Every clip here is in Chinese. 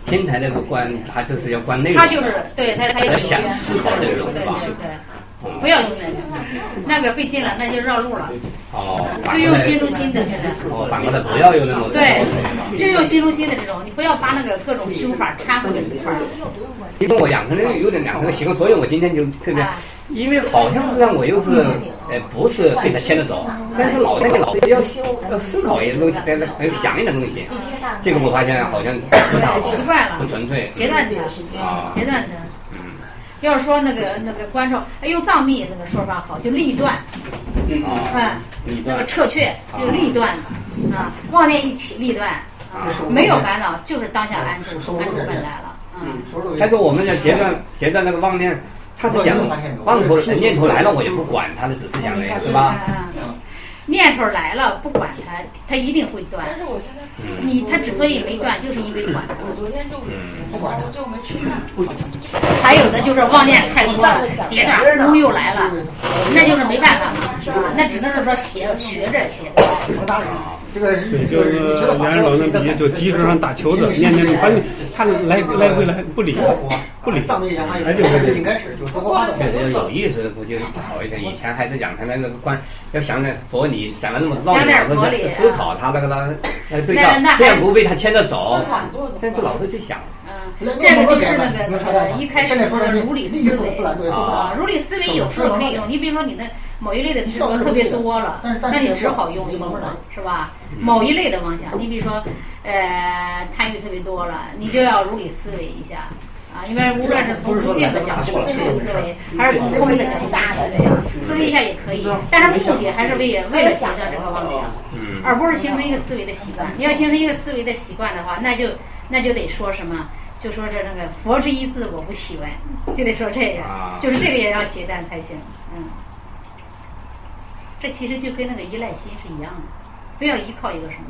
天才那个观，他就是要观内容， 他就是对他要想思考内容是吧？ 不要用那个费劲了，那就绕路了。 哦， 就用心中心的这个。 哦，反过来不要用那么对，就用心中心的这种，你不要把那个各种修法掺和在一块儿。 因为我养成了有点养成的习惯，所以我今天就特别，因为好像是让我又是不是被他牵着走，但是老要思考一些东西，要想一点东西，这个我发现好像不大好， 习惯了， 不纯粹， 截断的啊，截断的。要是说那个观众，用藏密那个说法好，就立断，那个彻却就立断啊，妄念一起立断啊，没有烦恼，就是当下安住本来了。 但是我们要截断那个妄念，他是讲妄头念头来了，我也不管他的，只是讲的，是吧？ 念头来了，不管它一定会断。但是我现在，它之所以没断，就是因为管它。我昨天就不管它，就没去看。还有的就是妄念太多了，叠着又来了，那就是没办法了，是吧？那只能是说学着写。 这个对，就是原来老那比就集市上打球的，念反正他来回来不理，哎就是应该是就确实有意思的不就好一点。以前还是养成那个观，要想点佛理，想了那么多道理，老是思考他那个对象，这样不被他牵着走，但是老是去想。 这个就是那个一开始说的如理思维啊，如理思维有时候可以用。你比如说你的某一类的执着特别多了，那你只好用了，是吧？某一类的妄想，你比如说贪欲特别多了，你就要如理思维一下啊，因为无论是从无性的角度思维，还是从空的角度思维一下也可以，但是目的还是为了形成这个妄想，而不是形成一个思维的习惯。你要形成一个思维的习惯的话，那就得说什么？就说这那个佛之一字我不喜闻，就得说这个，就是这个也要截断才行。这其实就跟那个依赖心是一样的，不要依靠一个什么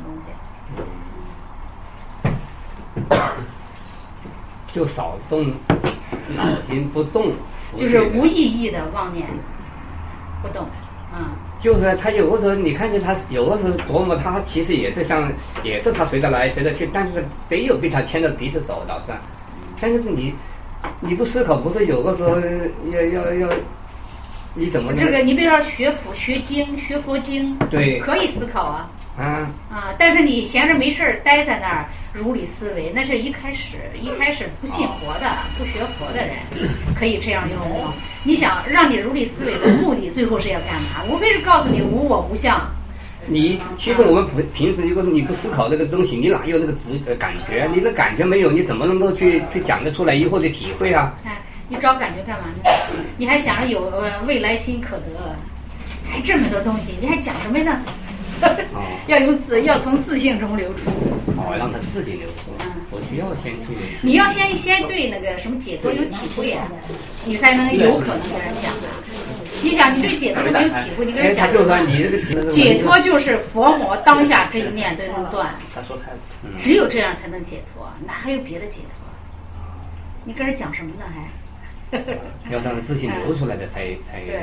东西。就少动脑筋不动， 就是无意义的妄念不动。 就是他有的时候，你看见他有的时候琢磨，他其实也是他随着来随着去，但是得有被他牵着鼻子走老是。但是你不思考，不是有的时候要你怎么这个？你比如说学佛经， 对， 可以思考啊。但是你闲着没事待在那儿如理思维，那是一开始不信佛的、不学佛的人可以这样用。你想让你如理思维的目的，最后是要干嘛？无非是告诉你无我无相。 其实我们平时如果你不思考这个东西，你哪有那个感觉？你的感觉没有，你怎么能够去讲得出来以后的体会啊？ 你找感觉干嘛呢？你还想着有未来心可得，还这么多东西，你还讲什么呢？要从自性中流出。 让它自己流出。我需要先去。 你要先对那个什么解脱有体会啊，你才能有可能跟人讲的。你想，你对解脱没有体会，你跟人讲。 就是说你这个解脱就是佛魔当下这一念都能断。 他说开。 只有这样才能解脱，哪还有别的解脱？你跟人讲什么呢还？ 要让自信流出来的才。 对。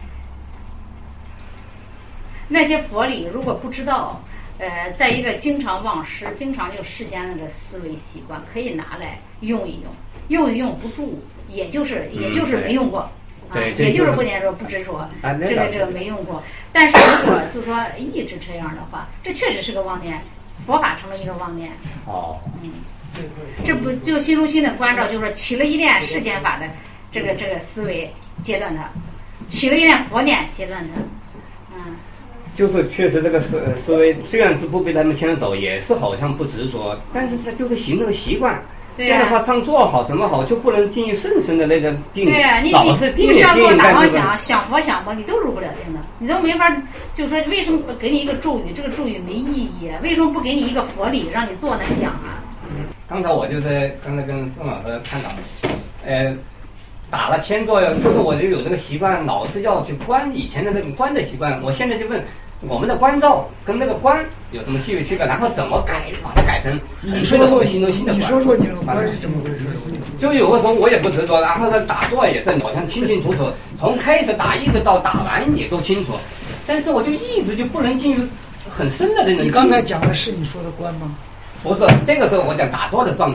那些佛理如果不知道，在一个经常忘失、经常用世间那个思维习惯，可以拿来用一用不住，也就是没用过，也就是不念说不执着，这个没用过。但是如果就说一直这样的话，这确实是个妄念，佛法成了一个妄念。这不就心中心的关照，就是说起了一念世间法的这个思维，截断它；起了一念佛念，截断它。 就是确实这个思维虽然是不被他们牵着走，也是好像不执着，但是它就是形成了习惯。这样的话，上做好什么好，就不能进入甚深的那个定。 对呀，你上路打妄想佛想佛，你都入不了定的，你都没法。就是说，为什么给你一个咒语？这个咒语没意义啊？为什么不给你一个佛理，让你做那想啊？ 刚才我就是刚才跟宋老师探讨，打了千座，就是我就有这个习惯，老是要去观以前的那种观的习惯。我现在就问，我们的观照跟那个观有什么区别？然后怎么把它改成你说说心中心的观？你说说这个观是怎么回事？ 就有的时候我也不执着，然后他打坐也是好像清清楚楚，从开始打一直到打完也都清楚，但是我就一直就不能进入很深的那种。 你刚才讲的是你说的观吗？ 不是，这个时候我讲打坐的状态，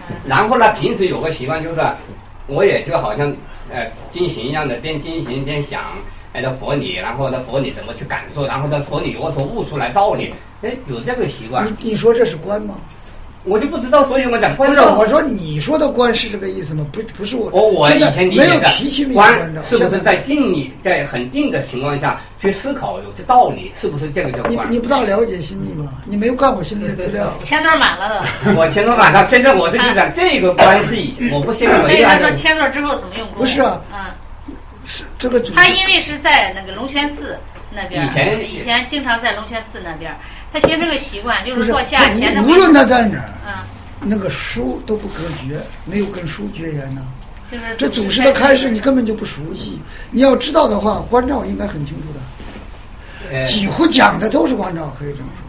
然后呢，平时有个习惯就是，我也就好像进行一样的，边进行边想，的佛理，然后的佛理怎么去感受，然后的佛理有所悟出来道理，有这个习惯。 你说这是观吗？ 我就不知道，所以我讲观。 不是，我说你说的观是这个意思吗？不是我。 我以前理解的观是不是在在很定的情况下去思考有这道理，是不是这个叫观？ 你不大了解心理吗？你没有看过心理的资料。 签字满了的。 我签字满了，现在我是就讲这个观是以前我不现在所以他说签字之后怎么用功？ 不是啊，是这个。 他因为是在那个龙泉寺那边，以前经常在龙泉寺那边。他形成个习惯，就是坐下前着。 无论他在哪儿，那个书都不隔绝，没有跟书绝缘呢。 就是这祖师的开示，你根本就不熟悉。你要知道的话，观照应该很清楚的。几乎讲的都是观照，可以这么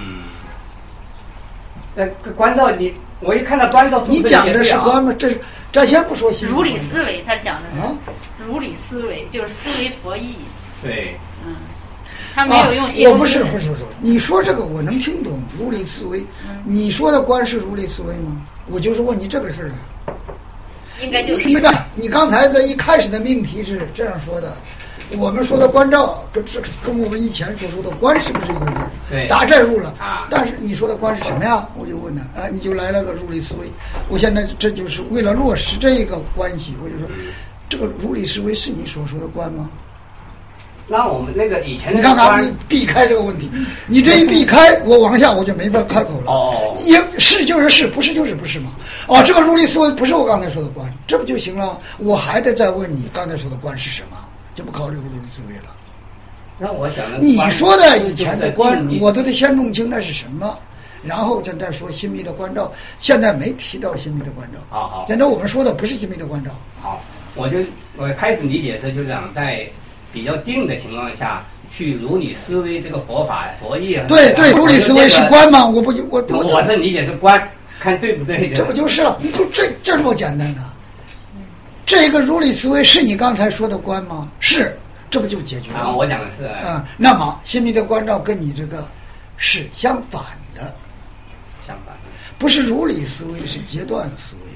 说。观照我一看到观照， 你讲的是观吗？这先不说心。 如理思维，他讲的是如理思维，就是思维佛意。 对。 他没有用心。 我不是，你说这个我能听懂，如理思维。你说的观是如理思维吗？我就是问你这个事儿了。 应该就是。 你刚才的一开始的命题是这样说的，我们说的观照跟我们以前所说的观是不是一回事？ 对。 打这入了。但是你说的观是什么呀？我就问他，你就来了个如理思维。我现在这就是为了落实这个关系，我就说，这个如理思维是你所说的观吗？ 那我们那个以前你看看，你避开这个问题，你这一避开，我往下我就没法开口了。也是就是是，不是就是不是嘛。这个如理思维不是我刚才说的观，这不就行了？我还得再问你刚才说的观是什么，就不考虑如理思维了。 那我想你说的以前的观，我都得先弄清那是什么，然后再说心密的关照。现在没提到心密的关照。 好。 现在我们说的不是心密的关照。 好，我开始理解的就是讲在比较定的情况下去如理思维这个佛法佛义。 对，如理思维是观吗？我是理解是观，看对不对？ 这不就是了？这么简单的。这个如理思维是你刚才说的观吗？是，这不就解决了？ 我讲的是。 那么心密的关照跟你这个是相反的。 相反。 不是如理思维，是截断思维。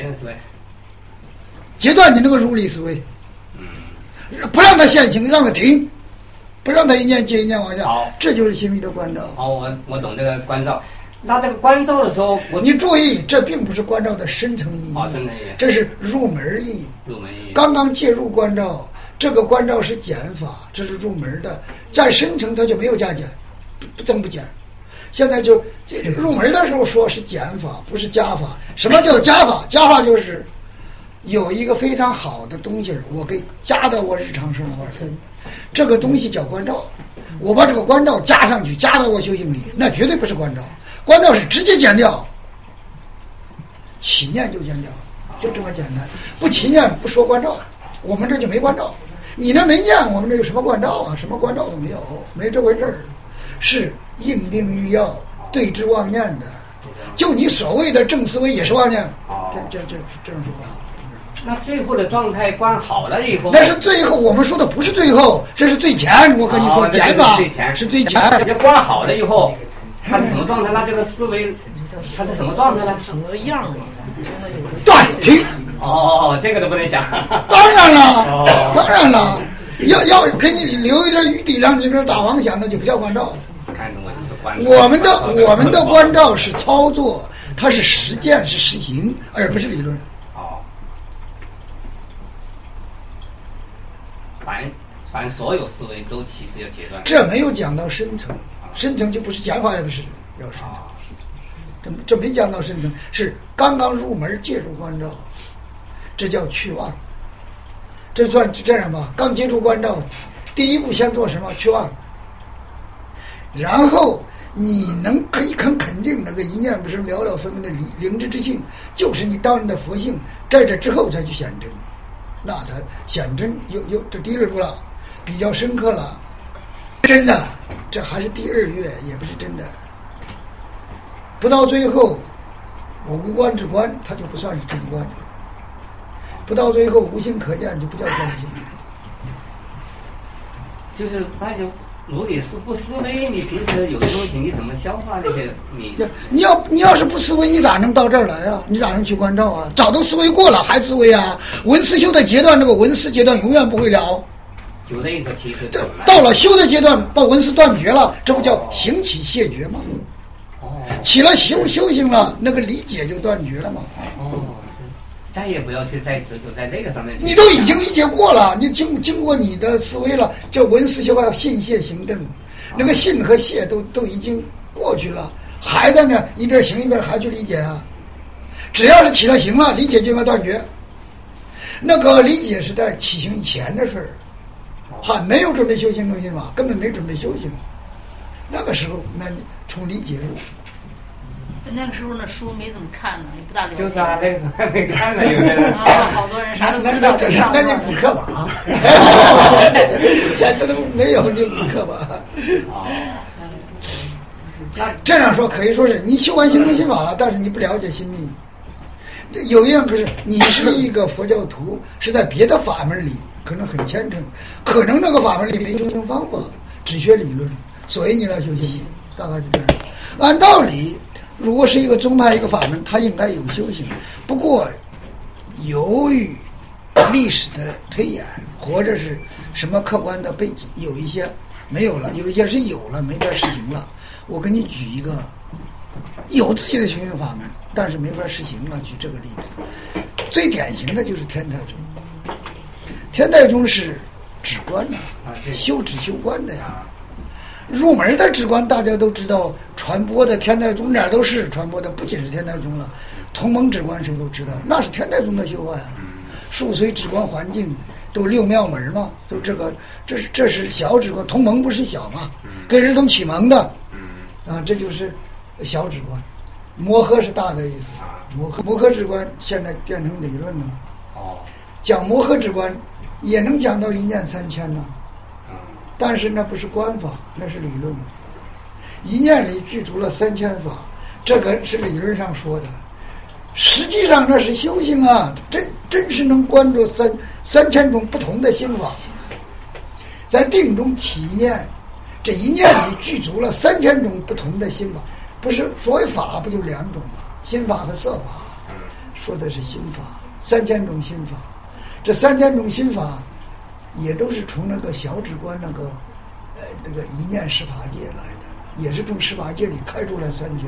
截断你那个如理思维。不让它现行，让它停，不让它一念接一念往下。这就是心密的关照。 我懂这个关照。那这个关照的时候， 你注意，这并不是关照的深层意义。 深层意义。这是入门意义。 入门意义。 刚刚介入关照，这个关照是减法，这是入门的。在深层它就没有加减，不增不减。现在就入门的时候说是减法，不是加法。什么叫加法？加法就是有一个非常好的东西，我给加到我日常生活中，这个东西叫关照。我把这个关照加上去，加到我修行里，那绝对不是关照。关照是直接减掉，起念就减掉，就这么简单。不起念不说关照，我们这就没关照。你那没念，我们这有什么关照啊？什么关照都没有，没这回事儿。是应病欲要，对治妄念的。就你所谓的正思维也是妄念。这样说吧。 那最后的状态关好了以后， 那是最后，我们说的不是最后，这是最前。我跟你说，减法是最前。 要关好了以后，它是什么状态？那这个思维它是什么状态呢？ 什么样嘛？ 断停。 这个都不能想。 当然了，要给你留一点余地，让你这打妄想，那就不叫关照。我们的关照是操作，它是实践，是实行，而不是理论。 凡所有思维都其实要截断。 这没有讲到深层，深层就不是减法，也不是要深层。这没讲到深层，是刚刚入门介入关照，这叫去妄。这算这样吧，刚接触关照，第一步先做什么？去妄。然后你可以很肯定，那个一念不是了了分明的灵知之性，就是你当人的佛性，在这之后才去显真。那它显真有这第二步了，比较深刻了。真的，这还是第二月，也不是真的。不到最后，我无观之观，它就不算是真观。不到最后无心可见，就不叫真心。 就是它就如你是不思维，你平时有的东西你怎么消化那些？ 你要是不思维，你咋能到这儿来啊？你咋能去关照啊？早都思维过了，还思维啊？闻思修的阶段，这个闻思阶段永远不会了。 就那个其实到了修的阶段，把闻思断绝了，这不叫行起谢绝吗？起了修行了，那个理解就断绝了嘛。 再也不要去再执着在这个上面。 你都已经理解过了，你经过你的思维了，叫闻思修要信谢行正，那个信和谢都已经过去了，还在那一边行一边还去理解啊。只要是起了行了，理解就要断绝。那个理解是在起行以前的事儿，还没有准备修行中心法，根本没准备修行。那个时候，那你从理解入。 那个时候那书没怎么看呢，也不大了解。 就是那个时候还没看呢，有些人。 好多人啥都不知道就上那你补课吧啊！现在都没有就补课吧。这样说可以说是你修完行中心法了，但是你不了解心密。有一样可是，你是一个佛教徒，是在别的法门里可能很虔诚，可能那个法门里没修行方法，只学理论，所以你来修行，大概是这样。按道理，如果是一个宗派一个法门，它应该有修行，不过由于历史的推演或者是什么客观的背景，有一些没有了，有一些是有了没法实行了。我给你举一个有自己的修行法门，但是没法实行了，举这个例子。最典型的就是天台宗。天台宗是止观的，修止修观的呀。入门的止观大家都知道，传播的天台宗哪都是传播的，不仅是天台宗了，同盟止观谁都知道，那是天台宗的修法呀。数随止观环境都六妙门嘛，都这个，这是小止观，同盟不是小嘛，跟人同启蒙的，啊，这就是小止观。摩诃是大的意思，摩诃止观现在变成理论了。讲摩诃止观也能讲到一念3000呢。但是那不是观法，那是理论。一念里具足了3000法，这个是理论上说的，实际上那是修行啊，真是能观住3000种不同的心法，在定中起一念，这一念里具足了3000种不同的心法，不是所谓法不就2种吗？心法和色法，说的是心法，3000种心法，这3000种心法。也都是从那个小止观那个一念十法界来的，也是从十法界里开出来3000，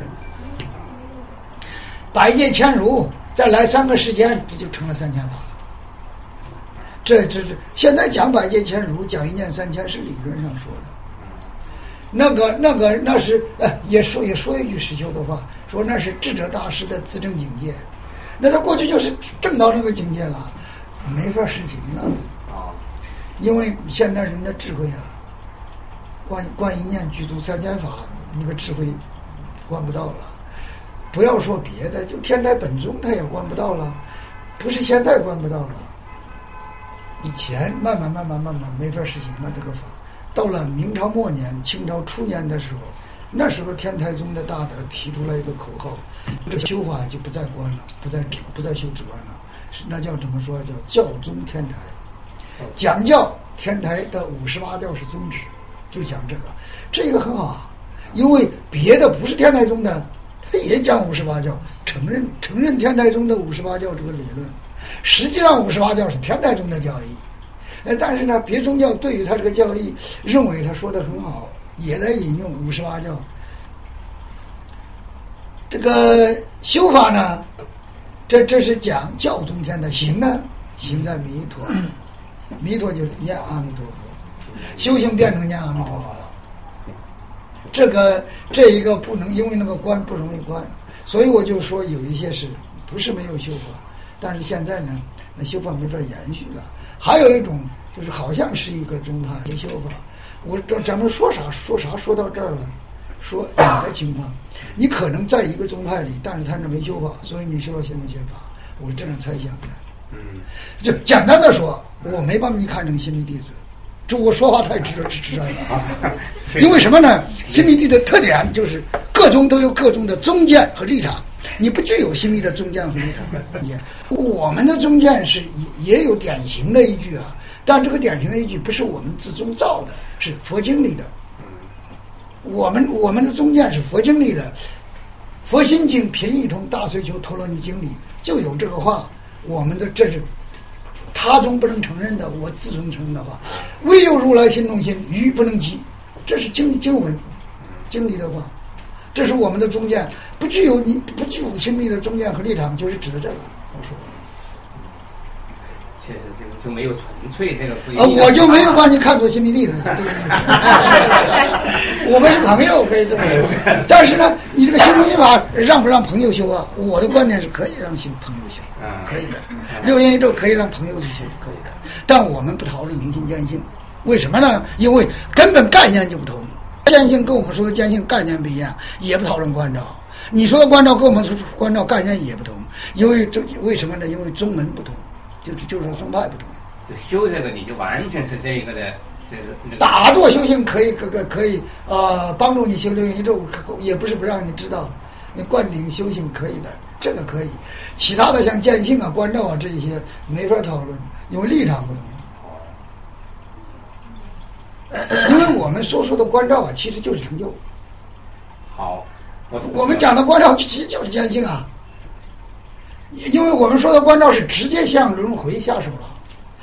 百界千如，再来3个世间，这就成了3000法了。这现在讲百界千如，讲一念3000是理论上说的。那是也说一句实修的话，说那是智者大师的自证境界，那他过去就是证到那个境界了，没法实行了。因为现代人的智慧啊，观一念具足3000法，那个智慧观不到了。不要说别的，就天台本宗他也观不到了，不是现在观不到了。以前慢慢没法实行了这个法。到了明朝末年、清朝初年的时候，那时候天台宗的大德提出来一个口号，这修法就不再观了，不再修止观了，那叫怎么说？叫教宗天台。讲教天台的58教是宗旨，就讲这个很好，因为别的不是天台宗的，他也讲58教，承认天台宗的58教这个理论，实际上58教是天台宗的教义，但是呢，别宗教对于他这个教义认为他说的很好，也在引用58教。这个修法呢，这是讲教宗天台，行呢，行在弥陀。弥陀就是念阿弥陀佛，修行变成念阿弥陀佛了。这一个不能，因为那个观不容易观，所以我就说有一些是不是没有修法，但是现在呢，那修法没法延续了。还有一种就是好像是一个宗派没修法，咱们说到这儿了，说你的情况，你可能在一个宗派里，但是他是没修法，所以你需要先学法，我这样猜想的。就简单的说，我没把你看成新密弟子，这我说话太直率了。因为什么呢？新密弟的特点就是各宗都有各宗的宗见和立场，你不具有新密的宗见和立场。我们的宗见是也有典型的依据啊，但这个典型的依据不是我们自宗造的，是佛经里的。 我们的中间是佛经里的，佛心经品一通大随求陀罗尼经里就有这个话，我们的这是他中不能承认的，我自中承认的话，唯有如来心中心，愚不能及，这是经文经里的话，这是我们的中间，不具有心理的中间和立场，就是指的这个。我说确实就没有纯粹这个我就没有把你看作心理力的我们是朋友可以这么说，但是呢你这个心中心法让不让朋友修啊？我的观点是可以让朋友修，可以的，六元一咒可以让朋友去修，可以的，但我们不讨论明心见性，为什么呢？因为根本概念就不同，见性跟我们说的见性概念不一样，也不讨论关照，你说的关照跟我们说关照概念也不同，因为为什么呢？因为宗门不同，就是宗派不同。 修这个你就完全是这个的，就是打坐修行可以帮助你修六元一咒，也不是不让你知道，你灌顶修行可以的，这个可以。其他的像见性啊、关照啊这些没法讨论，因为立场不同。因为我们所说的关照啊，其实就是成就。 好， 我们讲的关照其实就是见性啊，因为我们说的关照是直接向轮回下手了。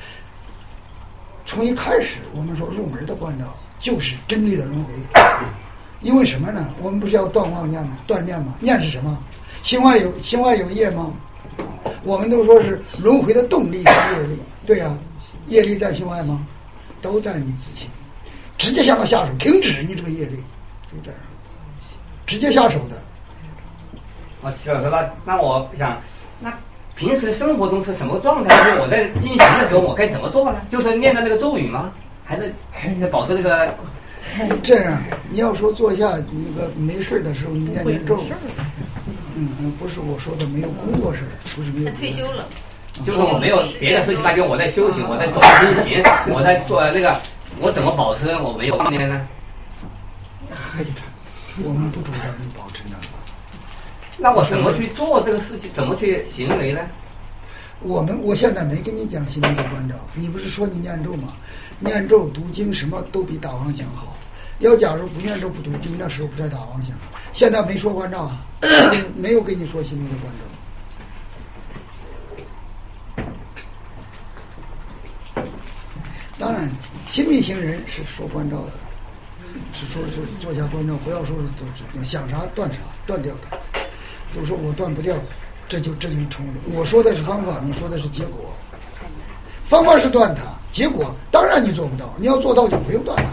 从一开始我们说入门的关照就是真理的轮回，因为什么呢？我们不是要断妄念吗？断念吗？念是什么？心外有业吗？我们都说是轮回的动力是业力，对啊，业力在心外吗？都在你自心，直接向他下手，停止你这个业力，就这样，直接下手的。 小何吧，那我想，那平时生活中是什么状态？就是我在进行的时候，我该怎么做呢？就是念的那个咒语吗？还是保持这个？ 这样，你要说坐下那个没事的时候，你念咒。不是我说的没有工作室，不是没有。 他退休了。 就是我没有别的事情，那就我在修行，我在做修行，我在做那个，我怎么保持我没有妄念呢？ 我们不主张你保持呢。 那我怎么去做这个事情？怎么去行为呢？ 我现在没跟你讲心理的关照，你不是说你念咒吗？念咒读经什么都比打妄想好。要假如不念咒不读经，那时候不在打妄想。现在没说关照啊，没有跟你说心理的关照。当然，心密行人是说关照的，是说是做下关照，不要说是想啥断啥，断掉它。就说我断不掉，这就冲突。我说的是方法，你说的是结果。方法是断它，结果当然你做不到，你要做到就不用断它。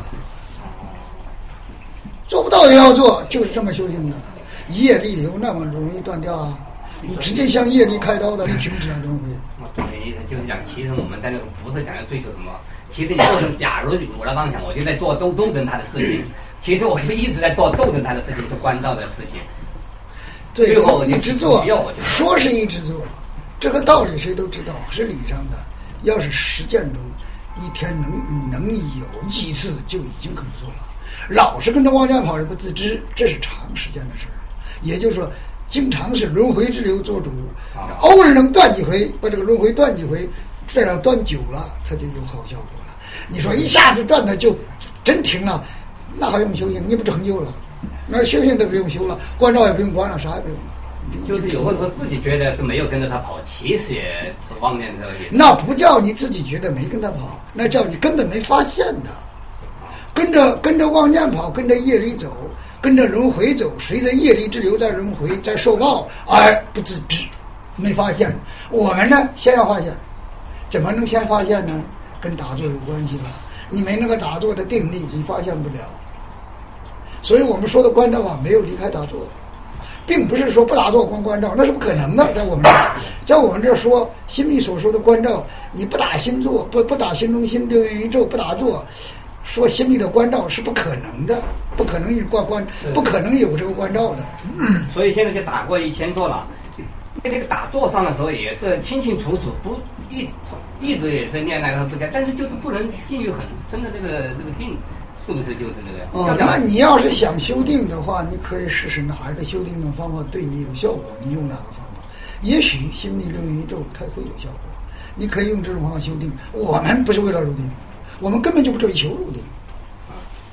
做不到也要做，就是这么修行的。业力有那么容易断掉啊？你直接向业力开刀的，你停止啊，怎么会？ 我懂你意思，就是讲，其实我们在那个不是讲要追求什么，其实你做成，假如我的方向，我就在做斗争他的事情，其实我就一直在做斗争他的事情，是关照的事情。 对， 最后一直做，说是一直做，这个道理谁都知道，是理上的。要是实践中，一天能有几次就已经可以做了。老是跟着往前跑也不自知，这是长时间的事儿。也就是说，经常是轮回之流做主，偶尔能断几回，把这个轮回断几回，这样断久了，它就有好效果了。你说一下子断的就真停了，那还用修行？你不成就了？那修行都不用修了，关照也不用关了，啥也不用。 就是有的时候自己觉得是没有跟着他跑，其实也妄念这些。 那不叫你自己觉得没跟他跑，那叫你根本没发现他。跟着妄念跑，跟着业力走，跟着轮回走，随着业力之流在轮回，在受报，而不自知，没发现。我们呢，先要发现，怎么能先发现呢？跟打坐有关系了。你没那个打坐的定力，你发现不了。所以我们说的关照啊，没有离开打坐，并不是说不打坐光关照，那是不可能的。在我们这说心密所说的关照，你不打心坐，不打心中心六元一咒，不打坐。说心密的关照是不可能的，不可能不可能有这个关照的。 所以现在就打过1000坐了，这个打坐上的时候也是清清楚楚，不一直也是念那个不讲，但是就是不能进入很深的这个定，是不是就是这个？ 那你要是想修定的话，你可以试试哪一个修定的方法对你有效果，你用哪个方法？也许心密六元一咒它会有效果，你可以用这种方法修定。我们不是为了入定。我们根本就不追求入定，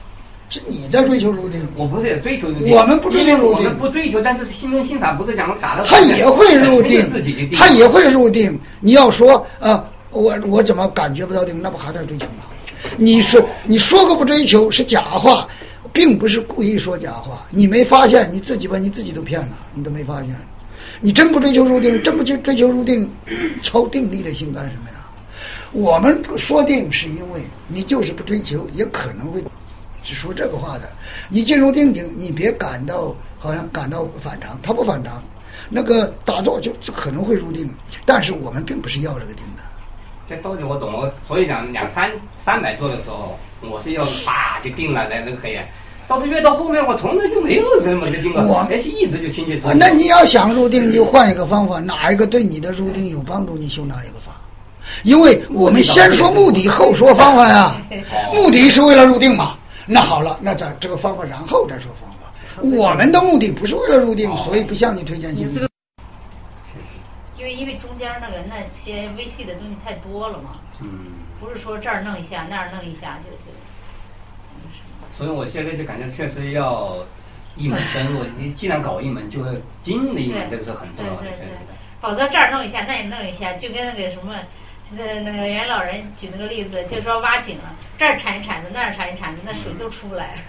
是你在追求入定。 我不是追求入定， 我们不追求入定， 我们不追求，但是心中心法不是讲打到他也会入定，他也会入定。你要说我怎么感觉不到定，那不还在追求吗？你说个不追求是假话，并不是故意说假话。你没发现你自己把你自己都骗了，你都没发现。你真不追求入定，真不去追求入定，超定力的心干什么呀？我们说定是因为你就是不追求，也可能会只说这个话的。你进入定境，你别好像感到反常，它不反常。那个打坐就可能会入定，但是我们并不是要这个定的。 这道理我懂了，所以讲300做的时候，我是要啪就定了，那个可以。到是越到后面，我从来就没有什么的定了，而且一直就清清楚楚。 那你要想入定，就换一个方法，哪一个对你的入定有帮助，你修哪一个法。因为我们先说目的，后说方法呀。目的是为了入定嘛。那好了，那这个方法，然后再说方法。我们的目的不是为了入定，所以不向你推荐心理。 因为中间那些微细的东西太多了嘛。不是说这儿弄一下，那儿弄一下就。 所以我现在就感觉确实要一门深入。你既然搞一门，就精的一门，这个是很重要的。 对，否则这儿弄一下，那也弄一下，就跟那个什么。那个袁老人举那个例子，就说挖井了，这儿铲一铲子，那儿铲一铲子，那水都出不来。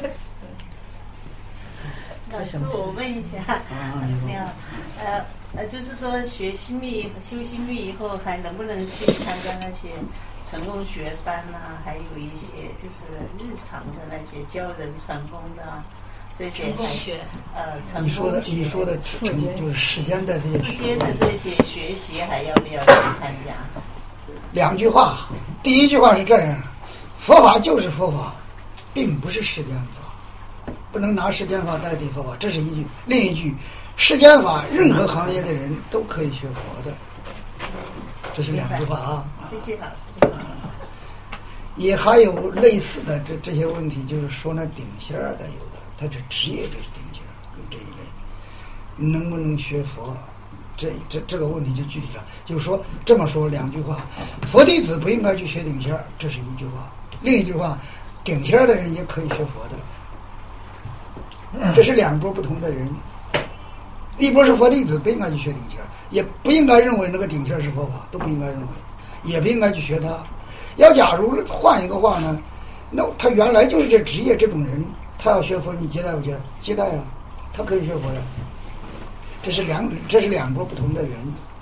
老师，我问一下，你好，就是说学心密、修心密以后，还能不能去参加那些成功学班啊？还有一些就是日常的那些教人成功的这些成功学。 你说的就是世间的这些。 世间的这些学习还要不要去参加 ？2句话，第一句话是这样：佛法就是佛法，并不是世间法，不能拿世间法代替佛法，这是一句。另一句，世间法任何行业的人都可以学佛的，这是2句话啊。 谢谢老师。 也还有类似的这些问题，就是说那顶仙的有的，他这职业就是顶仙，有这一类，能不能学佛？这个问题就具体了，就是说这么说2句话：佛弟子不应该去学顶仙，这是一句话；另一句话，顶仙的人也可以学佛的，这是2波不同的人。一波是佛弟子不应该去学顶仙，也不应该认为那个顶仙是佛法，都不应该认为，也不应该去学它。要假如换一个话呢，那他原来就是这职业这种人，他要学佛，你接待不接？接待啊，他可以学佛呀。这是两波不同的人。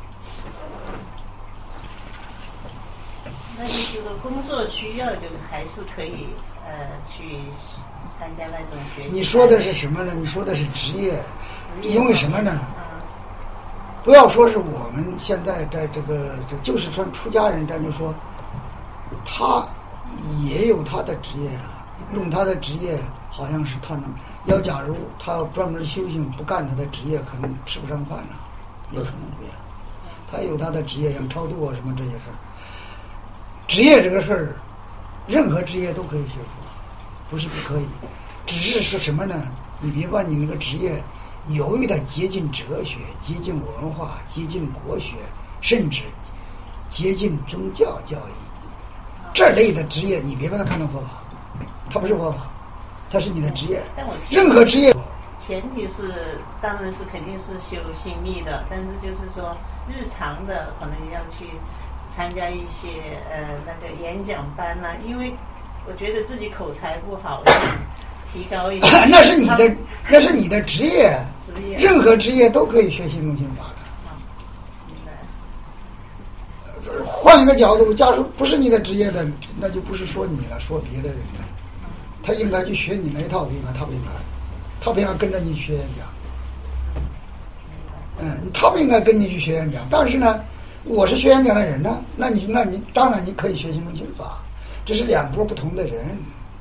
那你这个工作需要，就还是可以去参加那种学习。 你说的是什么呢？你说的是职业，因为什么呢？不要说是我们现在在这个，就是算出家人，咱就说，他也有他的职业啊，用他的职业，好像是他能。要假如他要专门修行，不干他的职业，可能吃不上饭了，有可能会啊。他有他的职业，像超度啊什么这些事儿。职业这个事儿，任何职业都可以学佛，不是不可以，只是说什么呢？你别把你那个职业由于它接近哲学、接近文化、接近国学，甚至接近宗教教义这类的职业，你别把它看成佛法，它不是佛法，它是你的职业。任何职业前提是当然是肯定是修心密的，但是就是说日常的可能要去参加一些那个演讲班啊，因为我觉得自己口才不好，提高一下。 那是你的职业，任何职业都可以学习用心法的。 明白。换一个角度，假如不是你的职业的，那就不是说你了，说别的人了。他应该去学你那一套，不应该，他不应该，他不应该跟着你学演讲。他不应该跟你去学演讲，但是呢，我是学演讲的人呢，那你当然你可以学习用心法，这是两拨不同的人。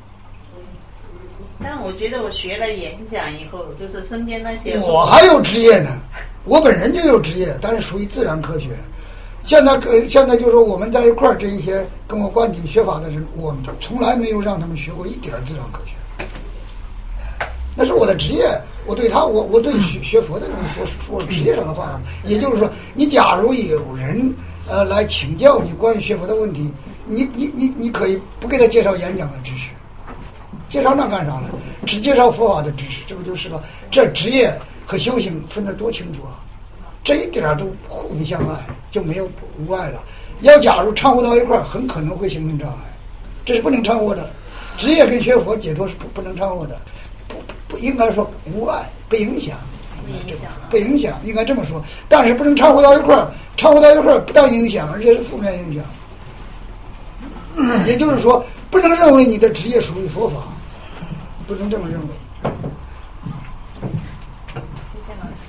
但我觉得我学了演讲以后，就是身边那些我还有职业呢，我本人就有职业，但是属于自然科学。现在就是说我们在一块儿这一些跟我关系学法的人，我们从来没有让他们学过一点自然科学。那是我的职业，我对我对学佛的人说职业上的话，也就是说，你假如有人来请教你关于学佛的问题，你可以不给他介绍演讲的知识， 介绍那干啥呢？只介绍佛法的知识，这不就是了？这职业和修行分得多清楚啊！这一点都互不相爱，就没有无碍了。要假如掺和到一块儿，很可能会形成障碍，这是不能掺和的。职业跟学佛解脱是不能掺和的，不应该说无碍，不影响。不影响，应该这么说，但是不能掺和到一块儿，掺和到一块儿不但影响，而且是负面影响。也就是说，不能认为你的职业属于佛法，不能这么认为。 谢谢老师。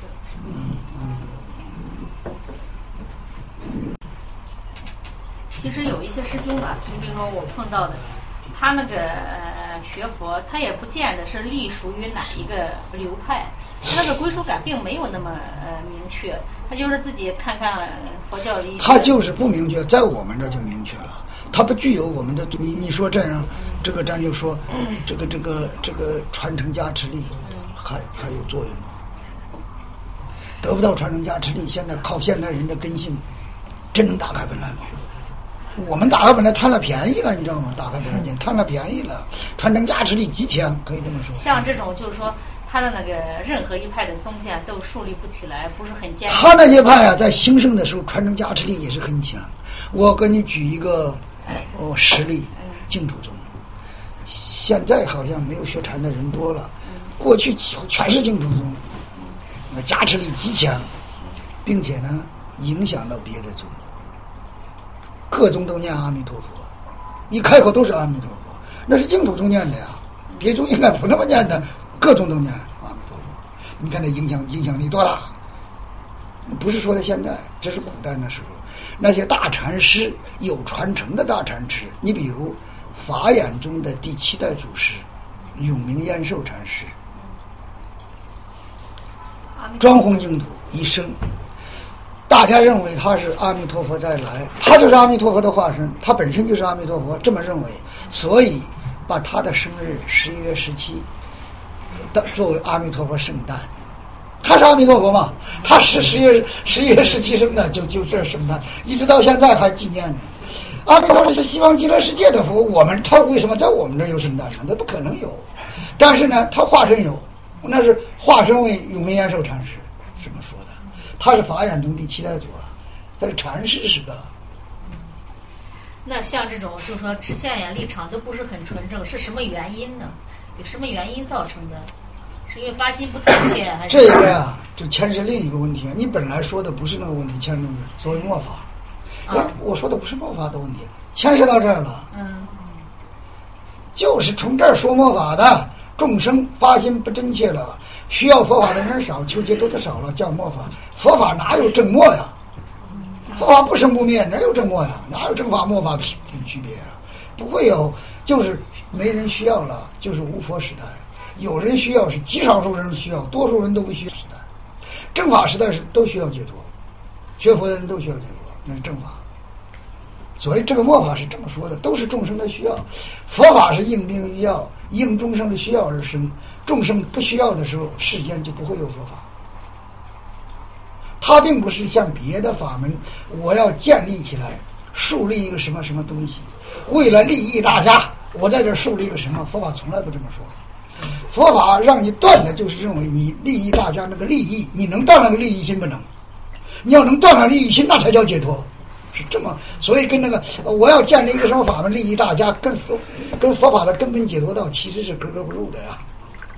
其实有一些师兄吧，你比如说我碰到的，他那个学佛，他也不见得是隶属于哪一个流派。他那个归属感并没有那么明确，他就是自己看看佛教的一些。 他就是不明确，在我们这就明确了，他不具有我们的你说这样，这个咱就说，这个传承加持力还有作用，得不到传承加持力，现在靠现代人的根性，真能打开本来吗？我们打开本来贪了便宜了，你知道吗？打开本来贪了便宜了，传承加持力极强，可以这么说。 像这种就是说。他的那个任何一派的宗线都树立不起来，不是很坚定。 他那些派啊，在兴盛的时候，传承加持力也是很强。我给你举一个实例，净土宗。现在好像没有学禅的人多了，过去全是净土宗，加持力极强，并且呢影响到别的宗，各宗都念阿弥陀佛，一开口都是阿弥陀佛，那是净土宗念的呀，别宗应该不那么念的。各种都念阿弥陀佛，你看这影响力多大？不是说的现在，这是古代那时候，那些大禅师有传承的大禅师，你比如法眼宗的第7代祖师永明延寿禅师，专弘净土一生，大家认为他是阿弥陀佛再来，他就是阿弥陀佛的化身，他本身就是阿弥陀佛，这么认为，所以把他的生日11月17作为阿弥陀佛圣诞。他是阿弥陀佛嘛，他是11月17生的，就这圣诞，一直到现在还纪念呢。阿弥陀佛是西方极乐世界的佛，他为什么在我们这有圣诞呢？他不可能有，但是呢，他化身有，那是化身为永明延寿禅师这么说的。他是法眼宗第7代祖啊，他是禅师是个。 那像这种就是说持戒呀立场都不是很纯正，是什么原因呢？有什么原因造成的？是因为发心不透彻还是？ 这个呀，就牵涉另一个问题。你本来说的不是那个问题，牵涉所谓末法。我说的不是末法的问题，牵涉到这儿了。就是从这儿说末法的众生发心不真切了，需要佛法的人少，求解脱的少了，叫末法。佛法哪有正末呀？佛法不生不灭，哪有正末呀？哪有正法末法的区别啊？不会有，就是没人需要了，就是无佛时代。有人需要是极少数人需要，多数人都不需要时代。正法时代是都需要解脱，学佛的人都需要解脱，那是正法。所以这个末法是这么说的，都是众生的需要。佛法是应病于要，应众生的需要而生。众生不需要的时候，世间就不会有佛法。它并不是像别的法门，我要建立起来，树立一个什么什么东西，为了利益大家，我在这树立一个什么？佛法从来不这么说。佛法让你断的就是认为你利益大家那个利益，你能断那个利益心不能？你要能断了利益心，那才叫解脱。是这么，所以跟那个我要建立一个什么法门利益大家，跟佛法的根本解脱道其实是格格不入的呀。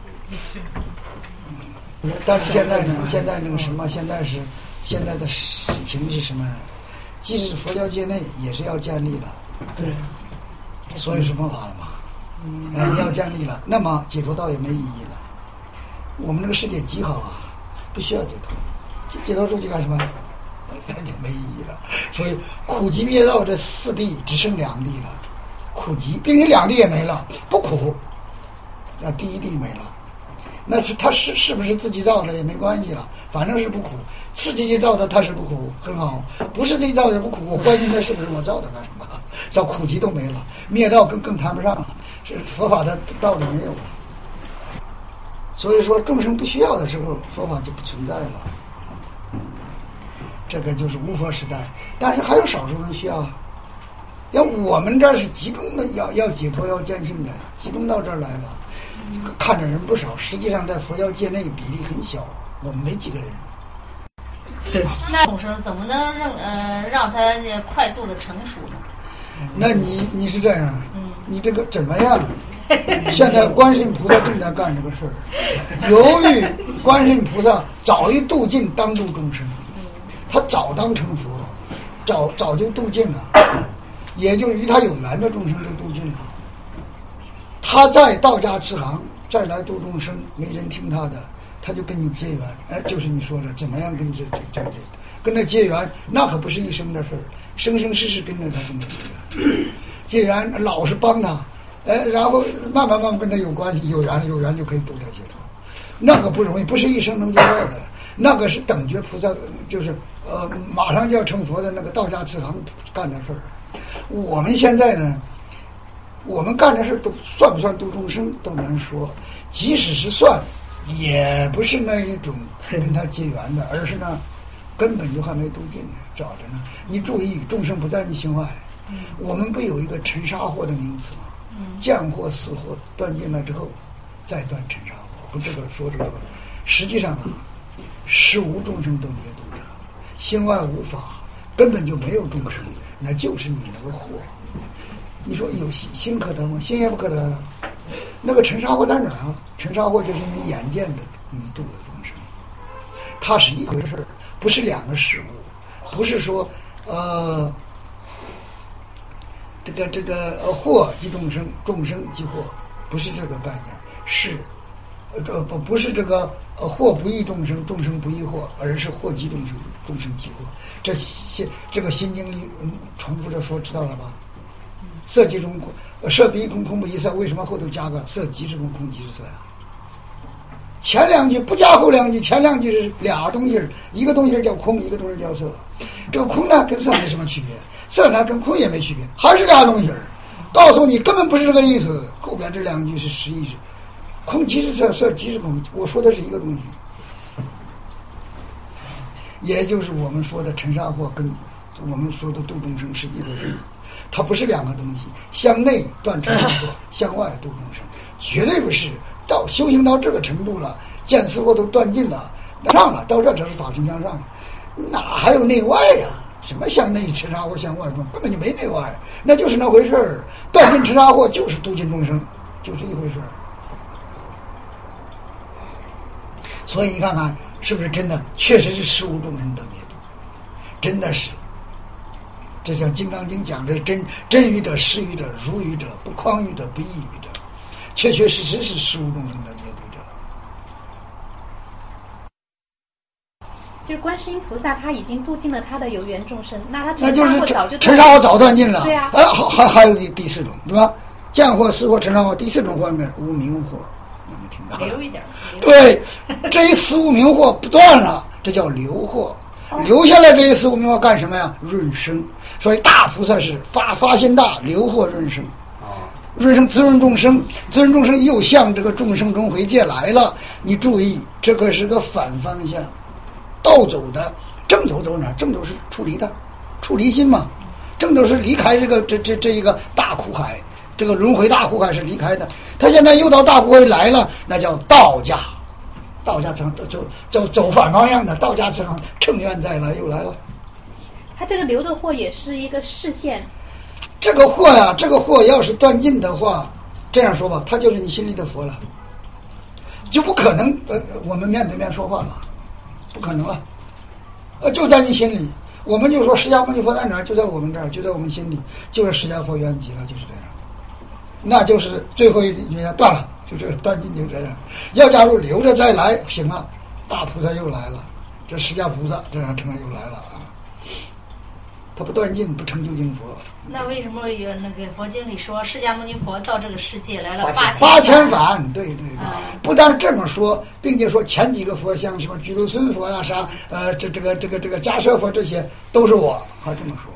但是现在呢？现在那个什么？现在的事情是什么？即使佛教界内也是要建立的，对，所以是佛法了嘛。要建立了，那么解脱道也没意义了。我们这个世界极好啊，不需要解脱，解脱出去干什么？那就没意义了。所以苦集灭道这4谛只剩2谛了，苦集，并且2谛也没了，不苦，那第一谛没了。那是他是不是自己造的也没关系了，反正是不苦。是自己造的他是不苦，很好；不是自己造的不苦，我关心他是不是我造的干什么？叫苦集都没了，灭道更谈不上了，是佛法的道理没有了。所以说众生不需要的时候，佛法就不存在了。这个就是无佛时代，但是还有少数人需要， 要我们这是集中的，要解脱要见性的，集中到这儿来了，看着人不少，实际上在佛教界内比例很小，我们没几个人。 那众生怎么能让他快速的成熟呢？ 那你是这样，你这个怎么样？现在观世音菩萨正在干这个事儿，由于观世音菩萨早一度尽当度众生，他早当成佛，早就度尽了，也就是与他有缘的众生就度尽了。他在道家慈航再来度众生，没人听他的，他就跟你结缘。哎，就是你说的怎么样跟这跟他结缘，那可不是一生的事儿，生生世世跟着他这么结缘，老是帮他。然后慢慢跟他有关系，有缘就可以度他解脱，那个不容易，不是一生能做到的，那个是等觉菩萨，就是马上就要成佛的那个道家慈航干的事儿。我们现在呢，我们干的事都算不算度众生都难说，即使是算，也不是那一种跟他结缘的，而是呢根本就还没度尽呢，找着呢。你注意，众生不在你心外，我们不有一个尘沙惑的名词吗？降惑死惑断尽了之后，再断尘沙惑，不这个说这个，实际上实无众生都灭度者，心外无法，根本就没有众生，那就是你那个惑。你说有心可得吗？心也不可得。那个尘沙惑在哪啊？尘沙惑就是你眼见的你度的众生，它是一回事，不是两个事物，不是说这个惑即众生，众生即惑，不是这个概念，是不是这个惑不异众生，众生不异惑，而是惑即众生，众生即惑。这个心经里重复着说，知道了吧？色即中空，色比空，空不异色，为什么后头加个色即是空，空即是色呀？前两句不加后两句，前两句是俩东西，一个东西叫空，一个东西叫色。这个空呢跟色没什么区别，色呢跟空也没区别，还是俩东西。告诉你根本不是这个意思。后边这两句是实意是空即是色，色即是空，我说的是一个东西，也就是我们说的尘沙惑跟我们说的度众生是一回事，它不是两个东西，向内断尘沙惑，向外度众生，绝对不是。到修行到这个程度了，见思惑都断尽了，上了，到这才是法身向上，哪还有内外呀？什么向内尘沙惑向外断，根本就没内外，那就是那回事儿。断尽尘沙惑就是度尽众生，就是一回事儿。所以你看看是不是真的，确实是实无众生得灭度，真的是。这像《金刚经》讲的真语者、实语者、如语者、不诳语者、不异语者，确确实实是实无众生得灭度者。 就是观世音菩萨他已经度尽了他的有缘众生，那就是尘沙惑早断尽了。 对啊。 还有第四种，对吧？见惑、思惑、尘沙惑，第四种惑面无明惑，你们听到了？ 留一点。 对，这一思无明惑不断了，这叫留惑。留下来这一思无明惑干什么呀？润生。所以大菩萨是发心大，留惑润生。润生滋润众生，滋润众生又向这个众生中回界来了。你注意，这个是个反方向，倒走的。正走走哪？正走是出离的，出离心嘛。正走是离开这一个大苦海，这个轮回大苦海是离开的。他现在又到大苦海来了，那叫道家。道家走反方向的，道家成乘愿再来又来了。 他这个留的惑也是一个视线。 这个惑呀，这个惑要是断尽的话，这样说吧，他就是你心里的佛了，就不可能我们面对面说话了，不可能了，就在你心里。我们就说释迦牟尼佛在哪儿？就在我们这儿，就在我们心里，就是释迦佛缘集了，就是这样。那就是最后一句断了，就这个断尽就这样。要假如留着再来，行了，大菩萨又来了，这释迦菩萨这样成又来了啊。他不断尽，不成就经佛。 那为什么有那个佛经里说释迦牟尼佛到这个世界来了 8000番？对对对，不但这么说，并且说前几个佛像什么居留孙佛呀、啥这个迦舍佛这些都是我，还这么说。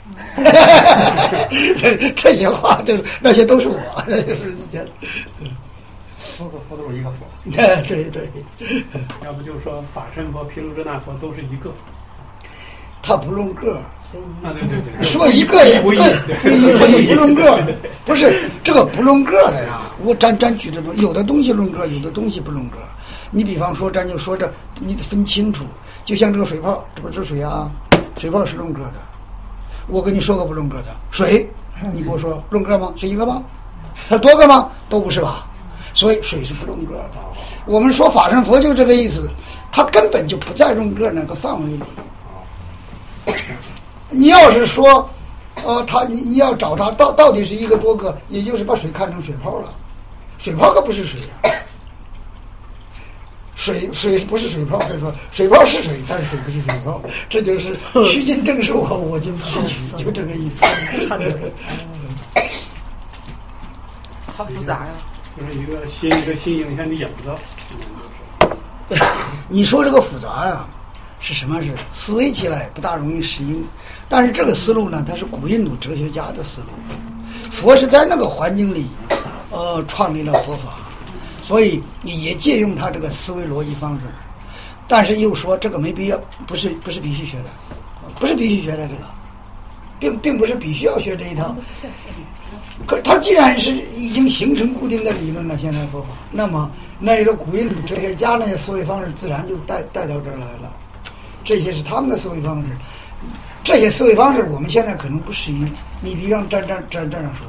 这些话就是那些都是我，就是一天。 佛都是一个佛。 对。 要不就是说法身佛、毗卢遮那佛都是一个。 他不论个。 对， 说一个也不对，不论个，不是这个不论个的呀。我咱举的东西，有的东西论个，有的东西不论个。你比方说，咱就说这，你得分清楚。就像这个水泡，这不是水啊，水泡是论个的。我跟你说个不论个的水，你给我说论个吗？是一个吗？它多个吗？都不是吧。所以水是不论个的。我们说法身佛就这个意思，它根本就不在论个那个范围里。你要是说，你要找它到底是一个多个，也就是把水看成水泡了，水泡可不是水啊，水不是水泡，所以说水泡是水，但是水不是水泡，这就是虚心正受和我今自取，就这个意思。 好复杂呀， 就是一个新影像的影子。 你说这个复杂呀？是什么事？思维起来不大容易适应，但是这个思路呢，它是古印度哲学家的思路。佛是在那个环境里，创立了佛法，所以你也借用他这个思维逻辑方式，但是又说这个没必要，不是必须学的，不是必须学的这个，并不是必须要学这一套。可他既然是已经形成固定的理论了，现在佛法，那么那个古印度哲学家那些思维方式自然就带到这儿来了。这些是他们的思维方式，这些思维方式我们现在可能不适应。你比方这样说，